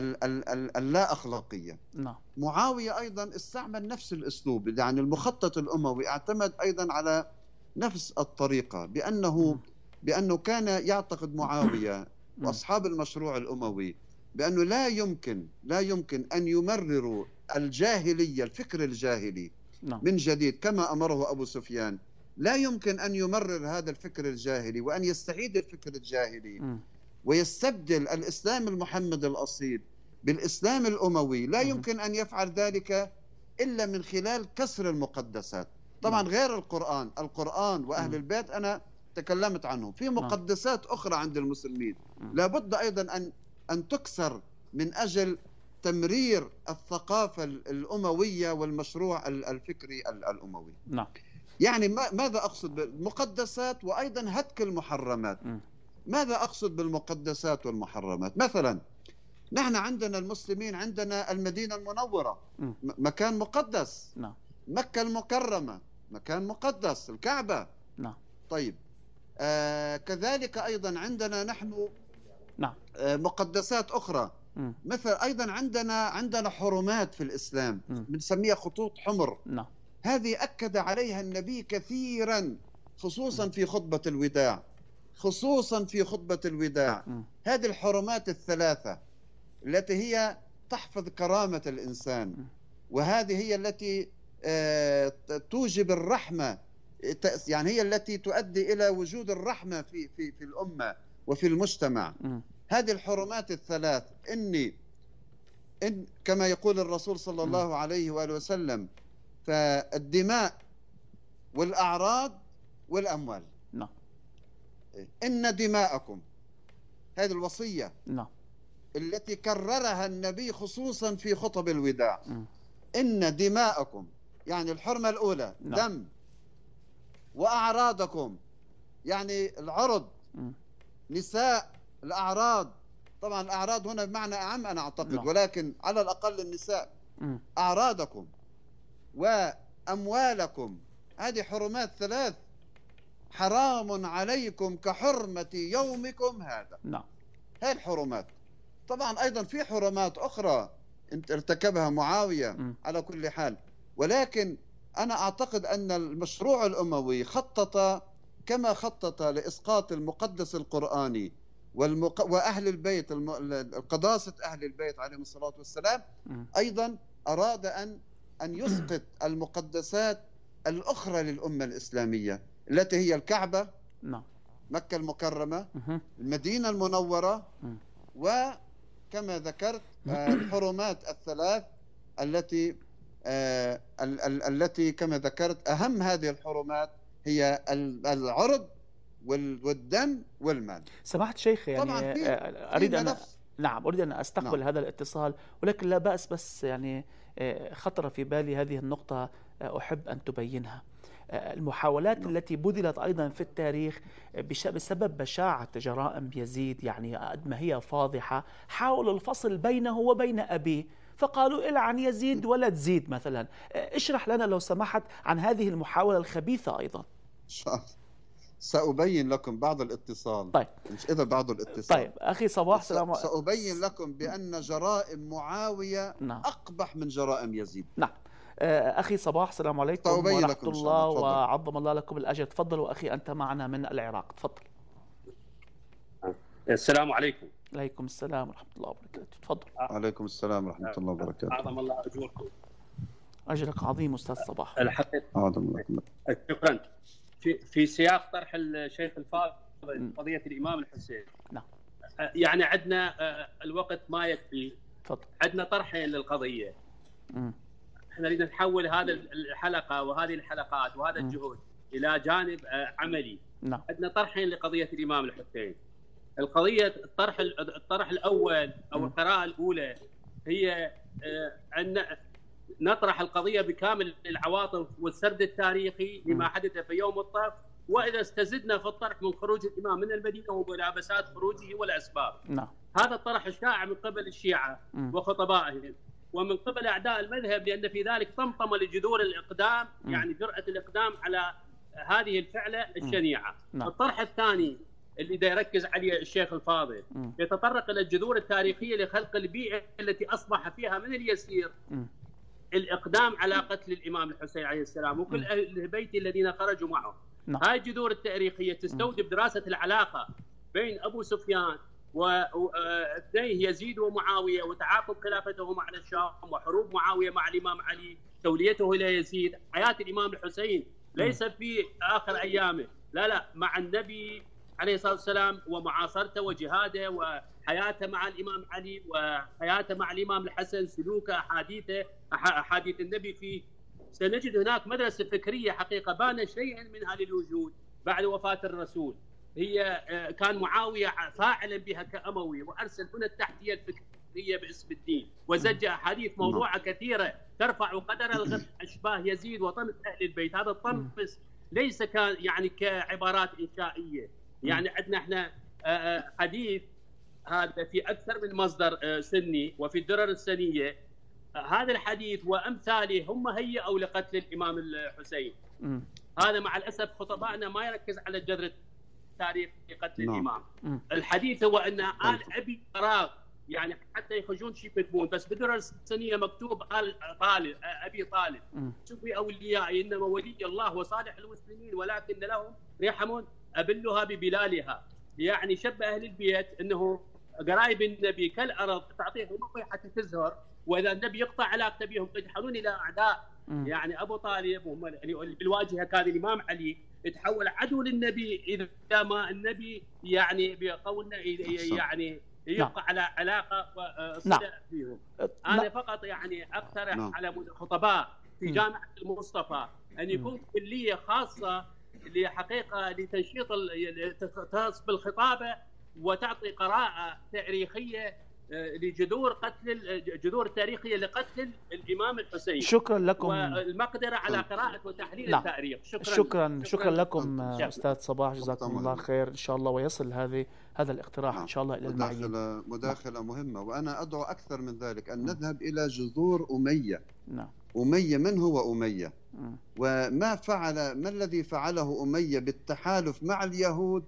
اللا أخلاقية. نعم. معاوية أيضا استعمل نفس الأسلوب. يعني المخطط الأموي اعتمد أيضا على نفس الطريقة، بأنه بأنه كان يعتقد معاوية وأصحاب المشروع الأموي بأنه لا يمكن لا يمكن أن يمرروا الجاهلية، الفكر الجاهلي من جديد كما أمره أبو سفيان. لا يمكن أن يمرر هذا الفكر الجاهلي وأن يستعيد الفكر الجاهلي م. ويستبدل الإسلام المحمد الأصيل بالإسلام الأموي. لا يمكن أن يفعل ذلك إلا من خلال كسر المقدسات. طبعا م. غير القرآن، القرآن وأهل م. البيت أنا تكلمت عنهم. في مقدسات أخرى عند المسلمين لابد أيضا أن أن تكسر من أجل تمرير الثقافة الأموية والمشروع الفكري الأموي. نعم. يعني ماذا أقصد بالمقدسات وأيضا هتك المحرمات؟ م. ماذا أقصد بالمقدسات والمحرمات؟ مثلا نحن عندنا المسلمين عندنا المدينة المنورة، م. مكان مقدس. نعم. مكة المكرمة مكان مقدس، الكعبة. نعم. طيب آه كذلك أيضا عندنا نحن نعم. آه مقدسات أخرى، م. مثل أيضا عندنا عندنا حرمات في الإسلام بنسميها خطوط حمر. نعم. هذه أكد عليها النبي كثيرا، خصوصا في خطبة الوداع خصوصا في خطبة الوداع م. هذه الحرمات الثلاثة التي هي تحفظ كرامة الإنسان، م. وهذه هي التي آه توجب الرحمة، يعني هي التي تؤدي إلى وجود الرحمة في في في الأمة وفي المجتمع. م. هذه الحرمات الثلاث إني إن كما يقول الرسول صلى الله عليه وآله وسلم، فالدماء والأعراض والأموال. نعم. إن دماءكم، هذه الوصية نعم. التي كررها النبي خصوصا في خطب الوداع. م. إن دماءكم يعني الحرمة الأولى نعم. دم، وأعراضكم يعني العرض، م. نساء، الأعراض. طبعا الأعراض هنا بمعنى أعم أنا أعتقد نعم. ولكن على الأقل النساء. م. أعراضكم وأموالكم، هذه حرمات ثلاث حرام عليكم كحرمة يومكم هذا. نعم. هاي الحرمات. طبعا أيضا في حرمات أخرى ارتكبها معاوية م. على كل حال، ولكن أنا أعتقد أن المشروع الأموي خطط كما خطط لإسقاط المقدس القرآني والمق... وأهل البيت الم... القداسة أهل البيت عليهم الصلاة والسلام، أيضا أراد أن أن يسقط المقدسات الأخرى للأمة الإسلامية التي هي الكعبة، نعم، مكة المكرمة، المدينة المنورة، وكما ذكرت الحرمات الثلاث التي آه ال ال التي كما ذكرت أهم هذه الحرمات هي العرض والدم والمال. سماحة الشيخ، يعني أريد أن نعم أريد أن أستقبل نعم. هذا الاتصال، ولكن لا بأس، بس يعني خطر في بالي هذه النقطة أحب أن تبينها. المحاولات نعم. التي بذلت أيضا في التاريخ بسبب بشاعة جرائم يزيد، يعني قد ما هي فاضحة، حاولوا الفصل بينه وبين أبيه، فقالوا العن يزيد ولا تزيد مثلا. اشرح لنا لو سمحت عن هذه المحاولة الخبيثة أيضا. سأبين لكم بعد الاتصال. طيب. مش إذا بعد الاتصال. طيب أخي صباح، سلام. سأبين لكم بأن جرائم معاوية نعم. أقبح من جرائم يزيد. نعم. أخي صباح، السلام عليكم ورحمة الله وعظم الله لكم الأجر. تفضلوا أخي، أنت معنا من العراق، تفضل. السلام عليكم. عليكم السلام ورحمة الله وبركاته، تفضل. عليكم السلام ورحمة الله وبركاته. أعظم الله أجوركم. أجرك عظيم أستاذ صباح. الحقيقة أعظم الله. شكرا. في في سياق طرح الشيخ الفاضل قضية الإمام الحسين. نعم. يعني عندنا الوقت ما يكفي. تفضل. عندنا طرحين للقضية. امم احنا نريد نحول هذا الحلقة وهذه الحلقات وهذا الجهد إلى جانب عملي. نعم. عندنا طرحين لقضية الإمام الحسين. القضية الطرح الطرح الأول أو القراءة الأولى هي أن نطرح القضية بكامل العواطف والسرد التاريخي لما حدث في يوم الطرف، وإذا استزدنا في الطرح من خروج الإمام من المدينة وملابسات خروجه والأسباب. نعم. هذا الطرح الشائع من قبل الشيعة وخطبائهم ومن قبل أعداء المذهب، لأن في ذلك طمطم لجذور الإقدام، يعني جرأة الإقدام على هذه الفعلة الشنيعة. نعم. الطرح الثاني اللي دا يركز عليه الشيخ الفاضل م. يتطرق إلى الجذور التاريخية لخلق البيئة التي أصبح فيها من اليسير م. الإقدام على قتل الإمام الحسين عليه السلام وكل أهل البيت الذين خرجوا معه. نعم. هاي الجذور التاريخية تستوجب دراسة العلاقة بين أبو سفيان وابنيه يزيد ومعاوية، وتعاقب خلافتهما على الشام، وحروب معاوية مع الإمام علي، توليته إلى يزيد، حياة الإمام الحسين ليس في آخر أيامه، لا لا مع النبي عليه الصلاة والسلام ومعاصرته وجهاده وحياته مع الإمام علي وحياته مع الإمام الحسن، سلوكه، أحاديثه، أحاديث النبي فيه. سنجد هناك مدرسة فكرية حقيقة بان شيئا منها للوجود بعد وفاة الرسول. هي كان معاوية فاعلا بها كأموي، وأرسل هنا التحتية الفكرية باسم الدين، وزج أحاديث موضوعة كثيرة ترفع قدر أشباه يزيد وطمس أهل البيت. هذا الطمس ليس كان يعني كعبارات إنشائية، يعني عندنا احنا حديث هذا في أكثر من مصدر سني، وفي الدرر السنية هذا الحديث وأمثاله هم هيئوا لقتل الإمام الحسين. م. هذا مع الأسف خطبائنا ما يركز على الجذر التاريخي لقتل م. الإمام. م. الحديث هو أن آل أبي فراغ، يعني حتى يخرجون شيء يكتبون، بس بالدرر السنية مكتوب آل طالب أبي طالب. شوفي أولياء إنما ولي الله وصالح المسلمين ولكن لهم رحم أبلها ببلالها. يعني شبه أهل البيت أنه قرايب النبي كالأرض تعطيهم مي حتى تزهر، وإذا النبي يقطع علاقته بهم يتحولون إلى أعداء. م. يعني أبو طالب وهم بالواجهة كان الإمام علي يتحول عدو للنبي إذا ما النبي يعني بقولنا يعني يبقى على علاقة صلة فيهم. أنا فقط يعني أقترح على خطباء في جامعة المصطفى أن يكون كلية خاصة لحقيقة لتنشيط تصب الخطابة وتعطي قراءة تاريخية لجذور قتل الجذور التاريخية لقتل الإمام الحسين. شكرا لكم، والمقدرة على قراءة وتحليل لا. التاريخ. شكرا شكرا شكرا, شكرا لكم أستاذ صباح، جزاكم الله خير. إن شاء الله ويصل هذه هذا الاقتراح إن شاء الله إلى المعين. مداخلة مداخلة مهمة، وأنا أدعو أكثر من ذلك أن نذهب إلى جذور أمية. نعم. أمية، من هو أمية؟ وما فعل ما الذي فعله أمية بالتحالف مع اليهود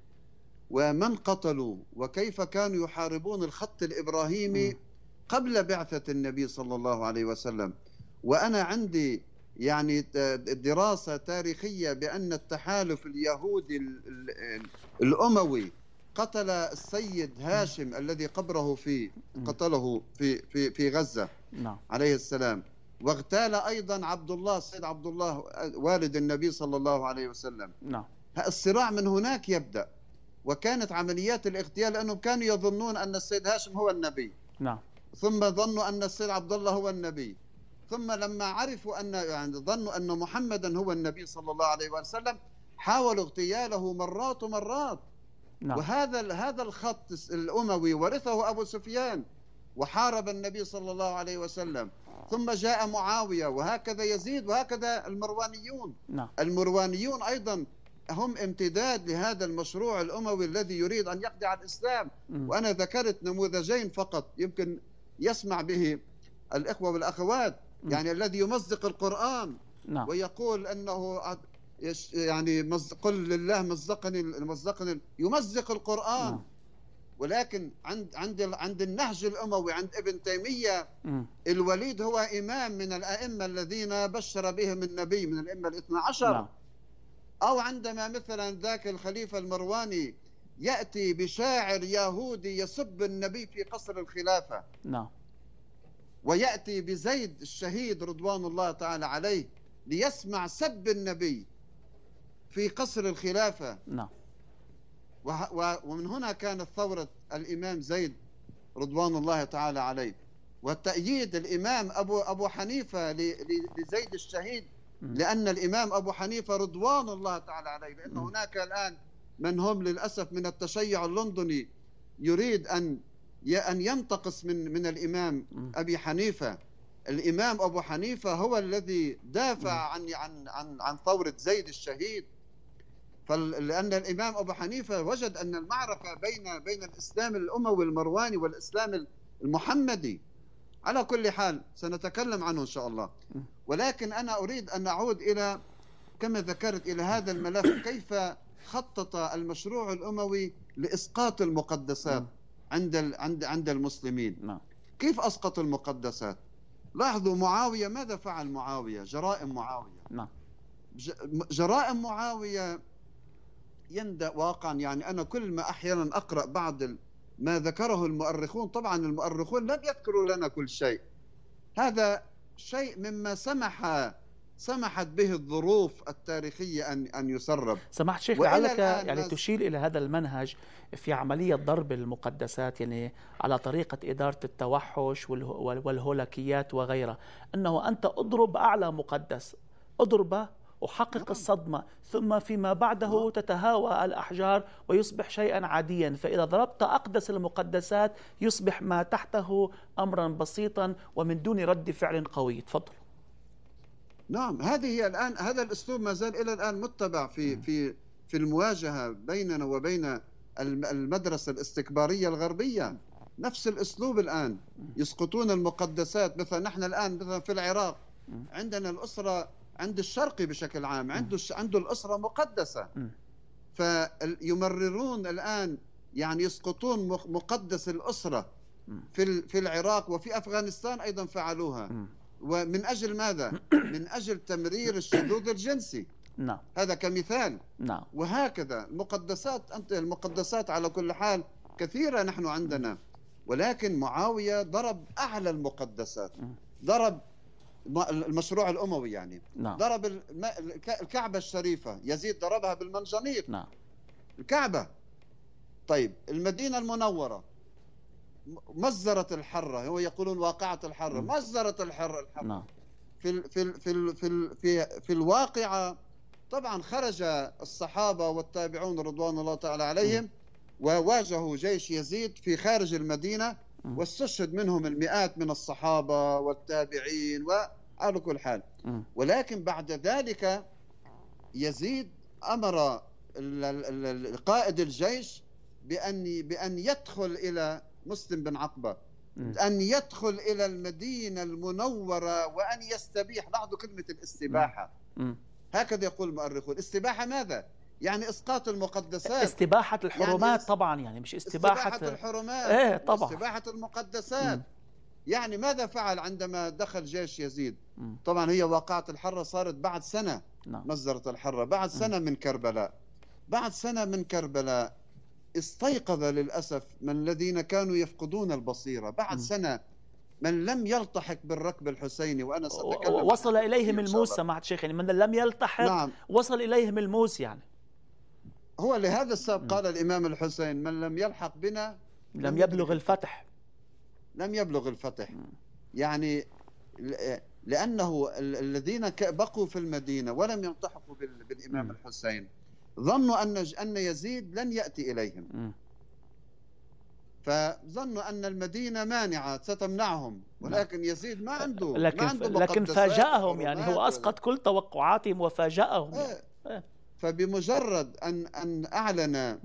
ومن قتلوا وكيف كانوا يحاربون الخط الإبراهيمي قبل بعثة النبي صلى الله عليه وسلم. وأنا عندي يعني دراسة تاريخية بأن التحالف اليهودي الأموي قتل السيد هاشم الذي قبره في قتله في في في غزة عليه السلام، واغتال أيضا عبد الله السيد عبد الله والد النبي صلى الله عليه وسلم. الصراع من هناك يبدأ، وكانت عمليات الاغتيال لأنهم كانوا يظنون أن السيد هاشم هو النبي، نعم، ثم ظنوا أن السيد عبد الله هو النبي، ثم لما عرفوا أن يعني ظنوا أن محمدا هو النبي صلى الله عليه وسلم حاولوا اغتياله مرات ومرات. نعم. وهذا هذا الخط الأموي ورثه أبو سفيان وحارب النبي صلى الله عليه وسلم، ثم جاء معاوية وهكذا يزيد وهكذا المروانيون. نعم. المروانيون أيضا هم امتداد لهذا المشروع الأموي الذي يريد أن يقضي على الإسلام. م. وأنا ذكرت نموذجين فقط يمكن يسمع به الإخوة والأخوات. م. يعني الذي يمزق القرآن. نعم. ويقول أنه يعني قل لله مزقني مزقني يمزق القرآن. م. ولكن عند عند عند النهج الأموي عند ابن تيمية م. الوليد هو إمام من الأئمة الذين بشر بهم النبي من الأئمة الاثنى عشر. نعم. أو عندما مثلا ذاك الخليفة المرواني يأتي بشاعر يهودي يسب النبي في قصر الخلافة. نعم. ويأتي بزيد الشهيد رضوان الله تعالى عليه ليسمع سب النبي في قصر الخلافة. نعم. ومن هنا كانت ثورة الإمام زيد رضوان الله تعالى عليه، وتأييد الإمام أبو أبو حنيفة لزيد الشهيد، لأن الإمام أبو حنيفة رضوان الله تعالى عليه، لأن هناك الآن من هم للأسف من التشيع اللندني يريد أن أن ينتقص من من الإمام أبي حنيفة. الإمام أبو حنيفة هو الذي دافع عن عن عن عن ثورة زيد الشهيد، لأن الإمام أبو حنيفة وجد أن المعركة بين بين الإسلام الأموي المرواني والإسلام المحمدي. على كل حال سنتكلم عنه إن شاء الله، ولكن أنا أريد أن أعود إلى كما ذكرت إلى هذا الملف، كيف خطط المشروع الأموي لإسقاط المقدسات عند عند عند المسلمين. كيف أسقط المقدسات؟ لاحظوا معاوية ماذا فعل معاوية؟ جرائم معاوية. جرائم معاوية يندى واقعا. يعني أنا كل ما أحيانا أقرأ بعض ما ذكره المؤرخون، طبعا المؤرخون لم يذكروا لنا كل شيء، هذا شيء مما سمح سمحت به الظروف التاريخية أن أن يسرب. سمحت شيخ، لعلك يعني تشير إلى هذا المنهج في عملية ضرب المقدسات، يعني على طريقة إدارة التوحش والهولكيات وغيرها، أنه أنت أضرب أعلى مقدس، أضربه وحقق الصدمة، ثم فيما بعده تتهاوى الأحجار ويصبح شيئا عاديا، فإذا ضربت أقدس المقدسات يصبح ما تحته أمرا بسيطا ومن دون رد فعل قوي. تفضل. نعم، هذه هي الآن، هذا الأسلوب ما زال إلى الآن متبع في في في المواجهة بيننا وبين المدرسة الاستكبارية الغربية. نفس الأسلوب الآن، يسقطون المقدسات. مثلا نحن الآن مثلا في العراق عندنا الأسرة، عند الشرقي بشكل عام عنده عنده الأسرة مقدسة، فيمررون الآن يعني يسقطون مقدس الأسرة في في العراق وفي أفغانستان أيضا فعلوها. ومن أجل ماذا؟ من أجل تمرير الشذوذ الجنسي. نعم. هذا كمثال. نعم. وهكذا المقدسات، أنت المقدسات على كل حال كثيرة نحن عندنا، ولكن معاوية ضرب أعلى المقدسات، ضرب المشروع الأموي يعني. نعم. ضرب الكعبة الشريفة، يزيد ضربها بالمنجنيق. نعم. الكعبة. طيب المدينة المنورة، مزرة الحرة، هو يقولون واقعة الحرة، مزرة الحرة الحرة. نعم. في في في في في في الواقعة طبعا خرج الصحابة والتابعون رضوان الله تعالى عليهم م. وواجهوا جيش يزيد في خارج المدينة، م. واستشهد منهم المئات من الصحابة والتابعين وعلى كل حال. م. ولكن بعد ذلك يزيد أمر قائد الجيش بأن بأن يدخل إلى مسلم بن عقبة أن يدخل إلى المدينة المنورة وأن يستبيح. لاحظوا كلمة الاستباحة. م. هكذا يقول المؤرخون. استباحة ماذا؟ يعني إسقاط المقدسات، استباحة الحرمات. يعني طبعا يعني مش استباحة, استباحة الحرمات. ايه طبعا. استباحة المقدسات. م. يعني ماذا فعل عندما دخل جيش يزيد؟ م. طبعا هي واقعة الحرة صارت بعد سنة. نعم. مزرعة الحرة بعد سنة م. من كربلاء. بعد سنة من كربلاء استيقظ للأسف من الذين كانوا يفقدون البصيرة. بعد م. سنة من لم يلتحق بالركب الحسيني، وأنا سأتكلم وصل إليهم الموس. سمعت شيخ يعني من لم يلتحق. نعم. وصل إليهم الموس. يعني هو لهذا السبب قال الإمام الحسين من لم يلحق بنا لم, لم يبلغ الفتح. لم يبلغ الفتح. م. يعني لأنه الذين بقوا في المدينة ولم يلتحقوا بالإمام م. الحسين ظنوا أن أن يزيد لن يأتي إليهم. م. فظنوا أن المدينة مانعة ستمنعهم، ولكن يزيد ما عنده لكن ما عنده لكن فاجأهم. يعني هو أسقط كل توقعاتهم وفاجأهم. يعني. فبمجرد أن أن أعلن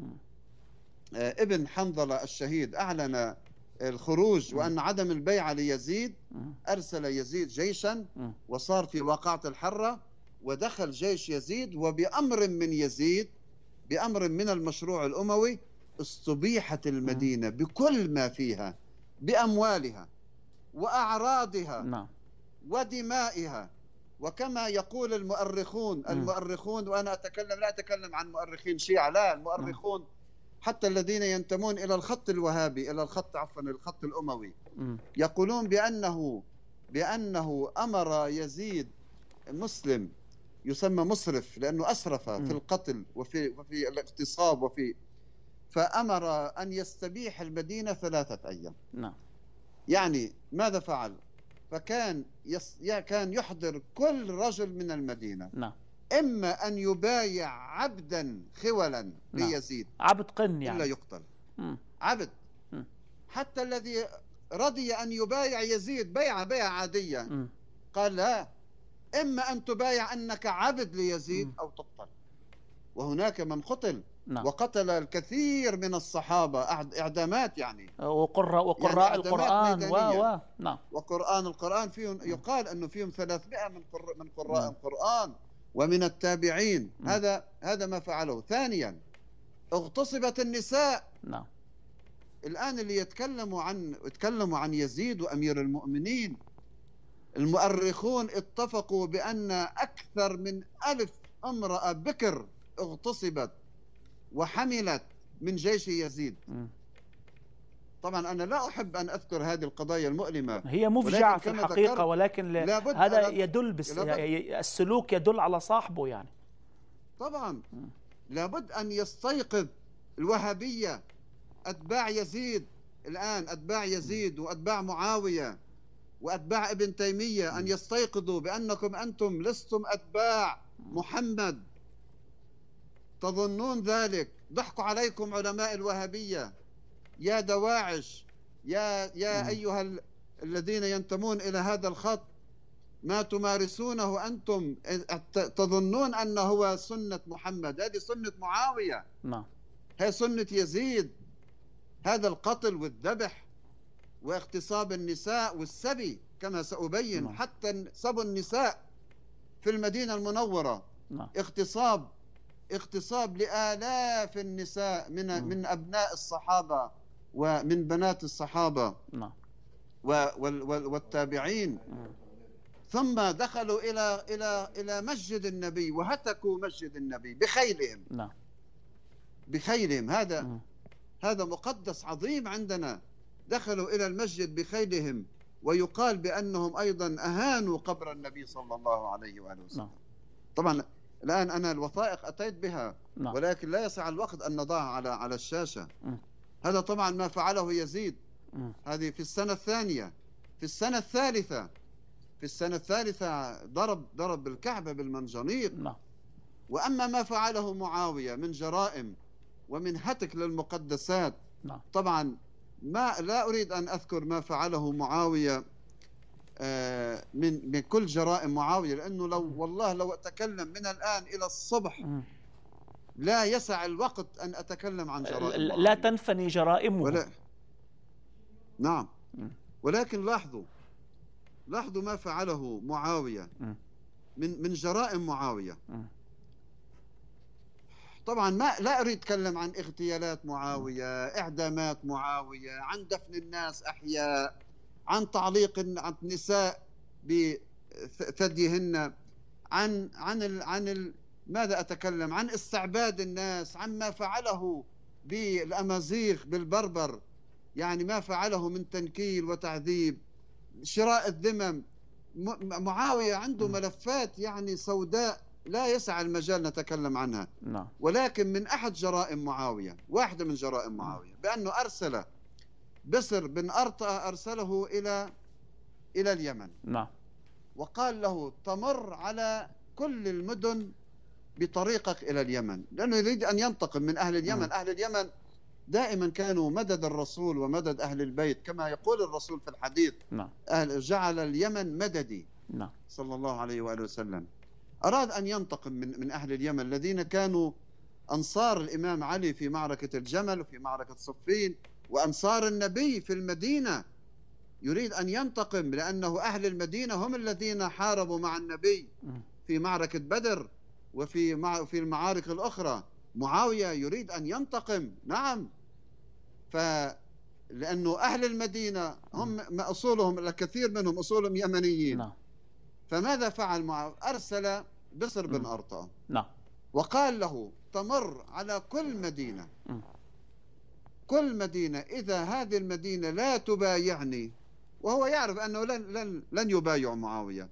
ابن حنظلة الشهيد أعلن الخروج وأن عدم البيعة ليزيد، أرسل يزيد جيشا وصار في واقعة الحرة، ودخل جيش يزيد، وبأمر من يزيد بأمر من المشروع الأموي استبيحت المدينة بكل ما فيها، بأموالها وأعراضها نعم. ودمائها. وكما يقول المؤرخون المؤرخون وأنا أتكلم لا أتكلم عن مؤرخين شيعة، لا، المؤرخون حتى الذين ينتمون إلى الخط الوهابي إلى الخط عفوا الخط الأموي يقولون بأنه بأنه أمر يزيد مسلم يسمى مسرف لأنه أسرف في القتل وفي وفي الاغتصاب وفي فأمر أن يستبيح المدينة ثلاثة أيام. نعم. يعني ماذا فعل؟ فكان يس... كان يحضر كل رجل من المدينة. نعم. إما أن يبايع عبدا خولا ليزيد. نعم. عبد قن يعني. إلا يقتل. م. عبد. م. حتى الذي رضي أن يبايع يزيد بيعة بيعة عادية م. قال لا، إما أن تبايع أنك عبد ليزيد م. أو تقتل. وهناك من قتل. نعم. وقتل الكثير من الصحابة إعدامات يعني وقراء وقراء يعني القرآن و و نعم. وقرآن القرآن فيهم يقال أنه فيهم ثلاثمائة من قراء من قراء نعم. القرآن ومن التابعين. م. هذا هذا ما فعله. ثانيا اغتصبت النساء. نعم. الآن اللي يتكلموا عن يتكلموا عن يزيد وأمير المؤمنين، المؤرخون اتفقوا بأن أكثر من ألف امرأة بكر اغتصبت وحملت من جيش يزيد. م. طبعا أنا لا أحب أن أذكر هذه القضايا المؤلمة، هي مفجعة في الحقيقة، ولكن هذا يدل بس السلوك يدل على صاحبه يعني. طبعا م. لابد أن يستيقظ الوهابية أتباع يزيد الآن، أتباع يزيد وأتباع معاوية وأتباع ابن تيمية، أن يستيقظوا بأنكم أنتم لستم أتباع محمد، تظنون ذلك. ضحكوا عليكم علماء الوهابية يا دواعش، يا يا أيها ال... الذين ينتمون إلى هذا الخط، ما تمارسونه أنتم تظنون أنه هو سنة محمد، هذه سنة معاوية. نعم. هي سنة يزيد، هذا القتل والذبح واغتصاب النساء والسبي كما سأبين. نعم. حتى سبوا النساء في المدينة المنورة. نعم. اغتصاب اغتصاب لآلاف النساء من نعم. من أبناء الصحابة ومن بنات الصحابة. نعم. والتابعين. نعم. ثم دخلوا إلى إلى إلى مسجد النبي وهتكوا مسجد النبي بخيلهم. نعم. بخيلهم. هذا نعم. هذا مقدس عظيم عندنا. دخلوا إلى المسجد بخيلهم، ويقال بأنهم أيضا أهانوا قبر النبي صلى الله عليه وآله وسلم. نعم. طبعا الآن أنا الوثائق أتيت بها. نعم. ولكن لا يسع الوقت أن نضعها على على الشاشة. م. هذا طبعا ما فعله يزيد. م. هذه في السنة الثانية. في السنة الثالثة في السنة الثالثة ضرب ضرب الكعبة بالمنجنيق. نعم. وأما ما فعله معاوية من جرائم ومن هتك للمقدسات. نعم. طبعا ما لا أريد أن أذكر ما فعله معاوية من من كل جرائم معاوية، لأنه لو والله لو أتكلم من الآن إلى الصبح م. لا يسع الوقت أن أتكلم عن جرائم لا تنفني جرائمه. ولا... نعم ولكن لاحظوا لاحظوا ما فعله معاوية من من جرائم معاوية. طبعا ما لا أريد أتكلم عن اغتيالات معاوية، إعدامات معاوية، عن دفن الناس أحياء، عن تعليق النساء بثديهن، عن عن ال عن ال ماذا أتكلم عن استعباد الناس، عن ما فعله بالأمازيغ بالبربر، يعني ما فعله من تنكيل وتعذيب، شراء الذمم. معاوية عنده ملفات يعني سوداء لا يسع المجال نتكلم عنها. نعم. ولكن من أحد جرائم معاوية، واحدة من جرائم معاوية، بأنه أرسل بسر بن أرطأ أرسله إلى إلى اليمن. نعم. وقال له تمر على كل المدن بطريقك إلى اليمن، لأنه يريد أن ينتقم من أهل اليمن. م. أهل اليمن دائما كانوا مدد الرسول ومدد أهل البيت، كما يقول الرسول في الحديث. نعم. أهل جعل اليمن مددي. نعم. صلى الله عليه وآله وسلم. أراد أن ينتقم من من أهل اليمن الذين كانوا أنصار الإمام علي في معركة الجمل وفي معركة صفين، وأنصار النبي في المدينة. يريد أن ينتقم لأنه أهل المدينة هم الذين حاربوا مع النبي في معركة بدر وفي مع في المعارك الأخرى. معاوية يريد أن ينتقم. نعم. فلأنه أهل المدينة هم أصولهم الكثير منهم أصولهم يمنيين. نعم. فماذا فعل معاوية؟ أرسل بسر بن أرطأ. نعم. وقال له تمر على كل مدينة م. كل مدينة إذا هذه المدينة لا تبايعني، وهو يعرف أنه لن لن لن يبايع معاوية،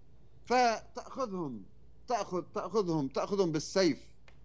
فتأخذهم تأخذ تأخذهم تأخذهم بالسيف.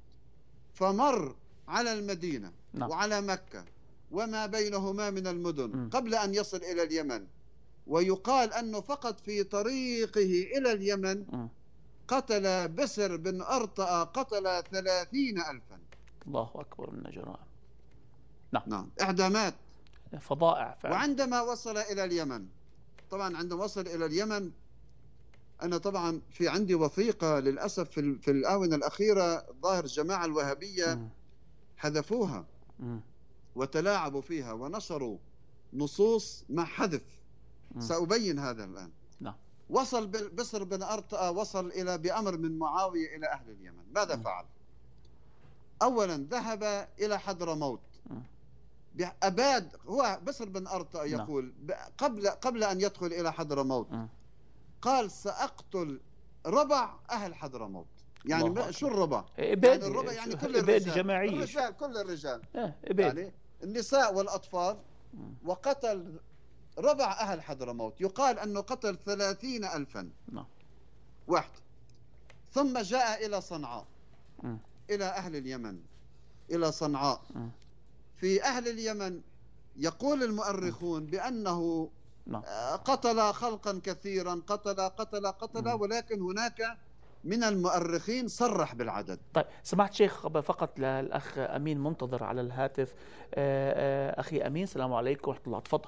فمر على المدينة نعم. وعلى مكة وما بينهما من المدن م. قبل أن يصل إلى اليمن. ويقال أنه فقط في طريقه إلى اليمن م. قتل بسر بن أرطأ قتل ثلاثين ألفا. الله أكبر من الجرائم. نعم. نعم. إعدامات، فظائع فعلا. وعندما وصل إلى اليمن، طبعا عندما وصل إلى اليمن، أنا طبعا في عندي وثيقة للأسف في, في الآونة الأخيرة ظاهر الجماعة الوهابية م. حذفوها م. وتلاعبوا فيها ونشروا نصوص مع حذف. م. سأبين هذا الآن. نعم. وصل بسر بن أرطأ وصل إلى بأمر من معاوية إلى أهل اليمن. ماذا م. فعل؟ أولا ذهب إلى حضرموت. م. أباد هو بسر بن أرطأ يقول م. قبل قبل أن يدخل إلى حضرموت م. قال سأقتل ربع أهل حضرموت. يعني شو الربع؟ إبادة. يعني الربع يعني كل الرجال. جماعية. الرجال كل الرجال. اه يعني النساء والأطفال. م. وقتل ربع أهل حضرموت. يقال أنه قتل ثلاثين ألفا. نعم. واحد. ثم جاء إلى صنعاء. م. إلى أهل اليمن، إلى صنعاء. م. في أهل اليمن يقول المؤرخون بأنه م. قتل خلقا كثيرا، قتل قتل قتل م. ولكن هناك من المؤرخين صرح بالعدد. طيب سمعت شيخ فقط للأخ أمين منتظر على الهاتف. أخي أمين، السلام عليكم ورحمة الله، تفضل.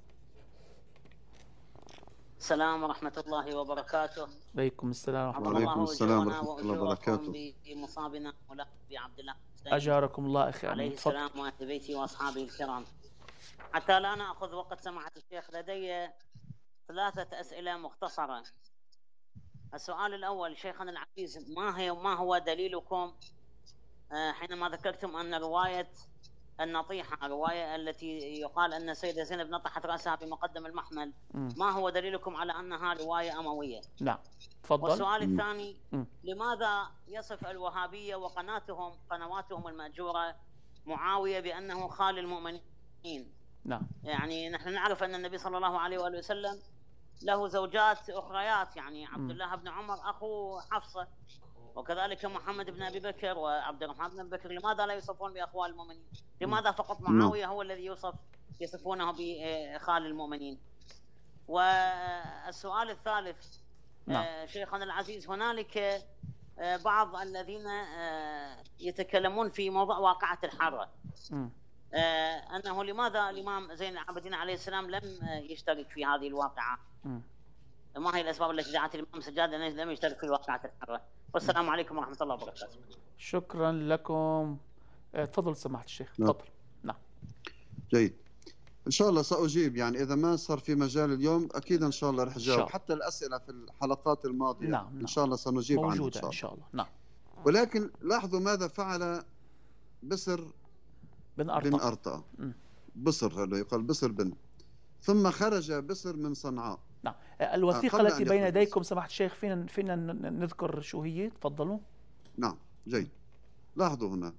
السلام ورحمة الله وبركاته. عليكم السلام ورحمة الله وبركاته. السلام ورحمة الله وبركاته. بمصابنا مولانا عبد الله أجاركم الله أخي أمين. عليه السلام وأهل بيتي وأصحابه الكرام. حتى لا نأخذ وقت سماحة الشيخ، لدي ثلاثة أسئلة مختصرة. السؤال الأول شيخنا العزيز، ما هي ما هو دليلكم حينما ذكرتم أن رواية النطيحة، الرواية التي يقال أن السيدة زينب نطحت رأسها بمقدم المحمل، م. ما هو دليلكم على أنها رواية أموية؟ نعم تفضل. والسؤال م. الثاني م. لماذا يصف الوهابية وقناتهم قنواتهم المأجورة معاوية بأنه خال المؤمنين؟ نعم. يعني نحن نعرف أن النبي صلى الله عليه وآله وسلم له زوجات أخريات، يعني عبد الله بن عمر أخو حفصة، وكذلك محمد بن أبي بكر وعبد الرحمن بن بكر. لماذا لا يوصفون بأخوال المؤمنين؟ لماذا فقط معاوية هو الذي يوصف يصفونه بخال المؤمنين؟ والسؤال الثالث نعم. شيخنا العزيز، هنالك بعض الذين يتكلمون في موضوع واقعة الحرة، م. أنه لماذا الإمام زين العابدين عليه السلام لم يشترك في هذه الواقعة؟ م. ما هي الأسباب التي دعت الإمام سجاد أن لم يشترك في واقعة الحرة؟ والسلام عليكم ورحمة الله وبركاته. شكرا لكم. تفضل سماحة الشيخ. تفضل. نعم. جيد. إن شاء الله سأجيب، يعني إذا ما صار في مجال اليوم أكيد إن شاء الله رح شاء جاوب، الله. حتى الأسئلة في الحلقات الماضية نعم نعم إن شاء الله سنجيب عنها إن موجودة شاء إن الله. شاء الله. نعم. ولكن لاحظوا ماذا فعل بصر بن أرطى. بن أرطى. بصر هذا يقال بصر بن، ثم خرج بصر من صنعاء. نعم. الوثيقة قبل التي أن بين يخرج يديكم سماحة الشيخ فينا فينا نذكر شو هي؟ تفضلوا. نعم جيد. لاحظوا هنا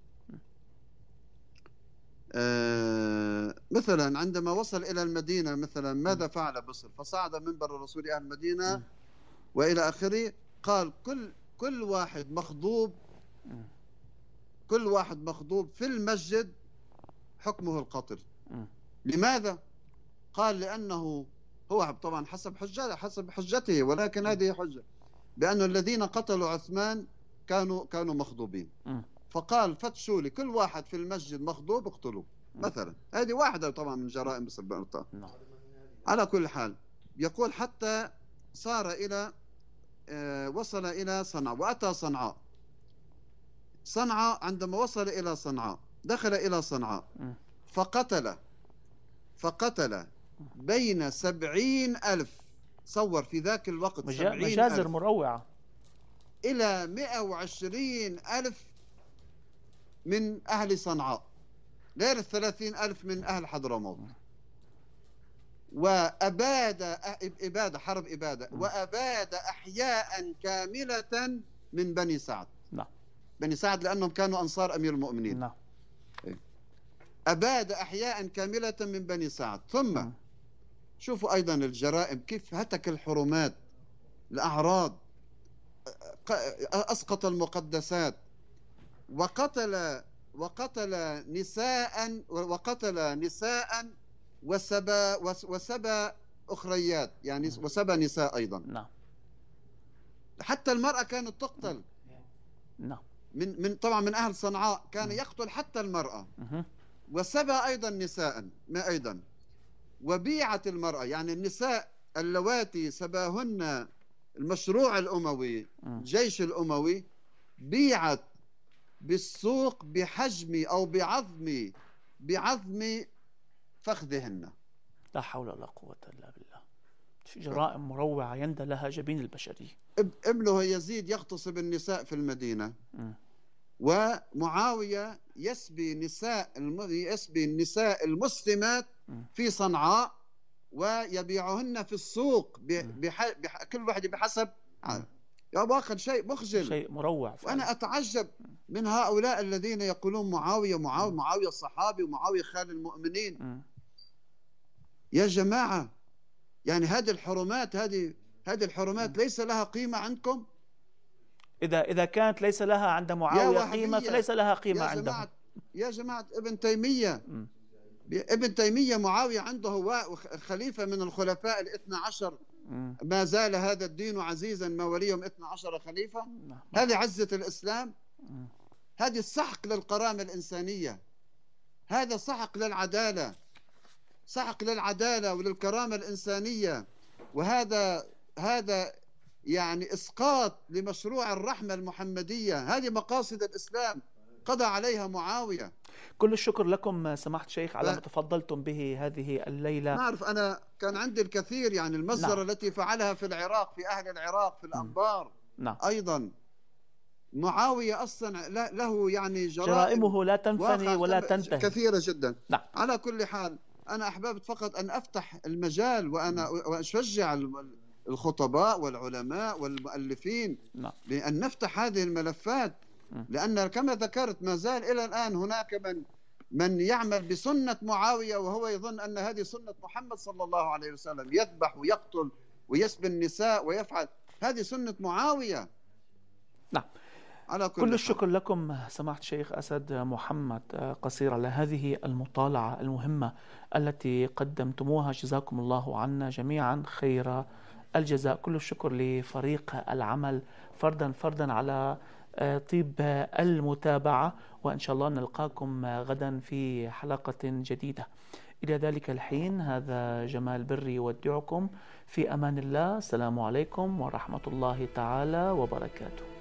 آه مثلا عندما وصل إلى المدينة مثلا ماذا فعل بصر؟ فصعد منبر الرسول أهل المدينة م. وإلى آخره. قال كل كل واحد مخضوب م. كل واحد مخضوب في المسجد حكمه القتل. م. لماذا؟ قال لأنه هو طبعا حسب حجته حسب حجته، ولكن هذه حجة بأن الذين قتلوا عثمان كانوا كانوا مخضوبين. م. فقال فتشوا لي كل واحد في المسجد مخضوب اقتلوه مثلا. هذه واحدة طبعا من جرائم بصر بن أرطى. على كل حال يقول حتى صار إلى آه وصل إلى صنعاء وأتى صنعاء. صنعاء عندما وصل إلى صنعاء دخل إلى صنعاء فقتل فقتل بين سبعين ألف. صور في ذاك الوقت مجا... مجازر ألف مروعة إلى مئة وعشرين ألف من أهل صنعاء، غير الثلاثين ألف من أهل حضرموت. وأباد إبادة حرب إبادة وأباد أحياء كاملة من بني سعد. نعم. بني سعد لأنهم كانوا أنصار أمير المؤمنين. نعم. أباد أحياء كاملة من بني سعد. ثم م. شوفوا أيضا الجرائم كيف هتك الحرمات، الأعراض، أسقط المقدسات، وقتل وقتل نساء وقتل نساء وسبى وسبى أخريات، يعني وسبى نساء أيضا. نعم. حتى المرأة كانت تقتل. نعم. من من طبعا من أهل صنعاء كان يقتل حتى المرأة. وسبى أيضا نساء ما أيضا. وبيعت المرأة، يعني النساء اللواتي سباهن المشروع الأموي الجيش الأموي بيعت بالسوق بحجم أو بعظم بعظم فخذهن. لا حول ولا قوة إلا بالله. جرائم مروعة يندى لها جبين البشرية. ابنه يزيد يغتصب النساء في المدينة. م. ومعاوية يسبي نساء يسبي النساء المسلمات في صنعاء ويبيعهن في السوق بح... بح... كل واحد بحسب. يا باخر شيء مخجل، شيء مروع فعلا. وأنا أتعجب من هؤلاء الذين يقولون معاوية معاوية معاوية الصحابي ومعاوية خال المؤمنين. م. يا جماعة، يعني هذه الحرمات هذه هذه الحرمات م. ليس لها قيمة عندكم؟ إذا إذا كانت ليس لها عند معاوية قيمة فليس لها قيمة يا عندهم. يا جماعة ابن تيمية م. ابن تيمية معاوية عنده خليفة من الخلفاء الاثنى عشر، ما زال هذا الدين عزيزا ما وليهم اثنى عشر خليفة. هذه عزة الإسلام، هذه السحق للكرامة الإنسانية، هذا سحق للعدالة، سحق للعدالة وللكرامة الإنسانية، وهذا هذا يعني إسقاط لمشروع الرحمة المحمدية. هذه مقاصد الإسلام قضى عليها معاوية. كل الشكر لكم سماحة الشيخ على ما تفضلتم به هذه الليلة. نعرف أنا كان عندي الكثير، يعني المزرعة نعم. التي فعلها في العراق في أهل العراق في الأنبار. نعم. أيضا معاوية أصلا له يعني جرائم جرائمه لا تنفني ولا تنتهي، كثيرة جدا. نعم. على كل حال أنا أحببت فقط أن أفتح المجال وأنا وأشجع الخطباء والعلماء والمؤلفين نعم. بأن نفتح هذه الملفات، لأن كما ذكرت ما زال إلى الآن هناك من من يعمل بسنة معاوية وهو يظن أن هذه سنة محمد صلى الله عليه وسلم، يذبح ويقتل ويسبي النساء ويفعل. هذه سنة معاوية. نعم. على كل, كل الشكر لكم سماحة الشيخ أسد محمد قصير على هذه المطالعة المهمة التي قدمتموها. جزاكم الله عنا جميعا خير الجزاء. كل الشكر لفريق العمل فردا فردا على طيب المتابعة، وإن شاء الله نلقاكم غدا في حلقة جديدة. إلى ذلك الحين هذا جمال بري يودعكم في أمان الله. السلام عليكم ورحمة الله تعالى وبركاته.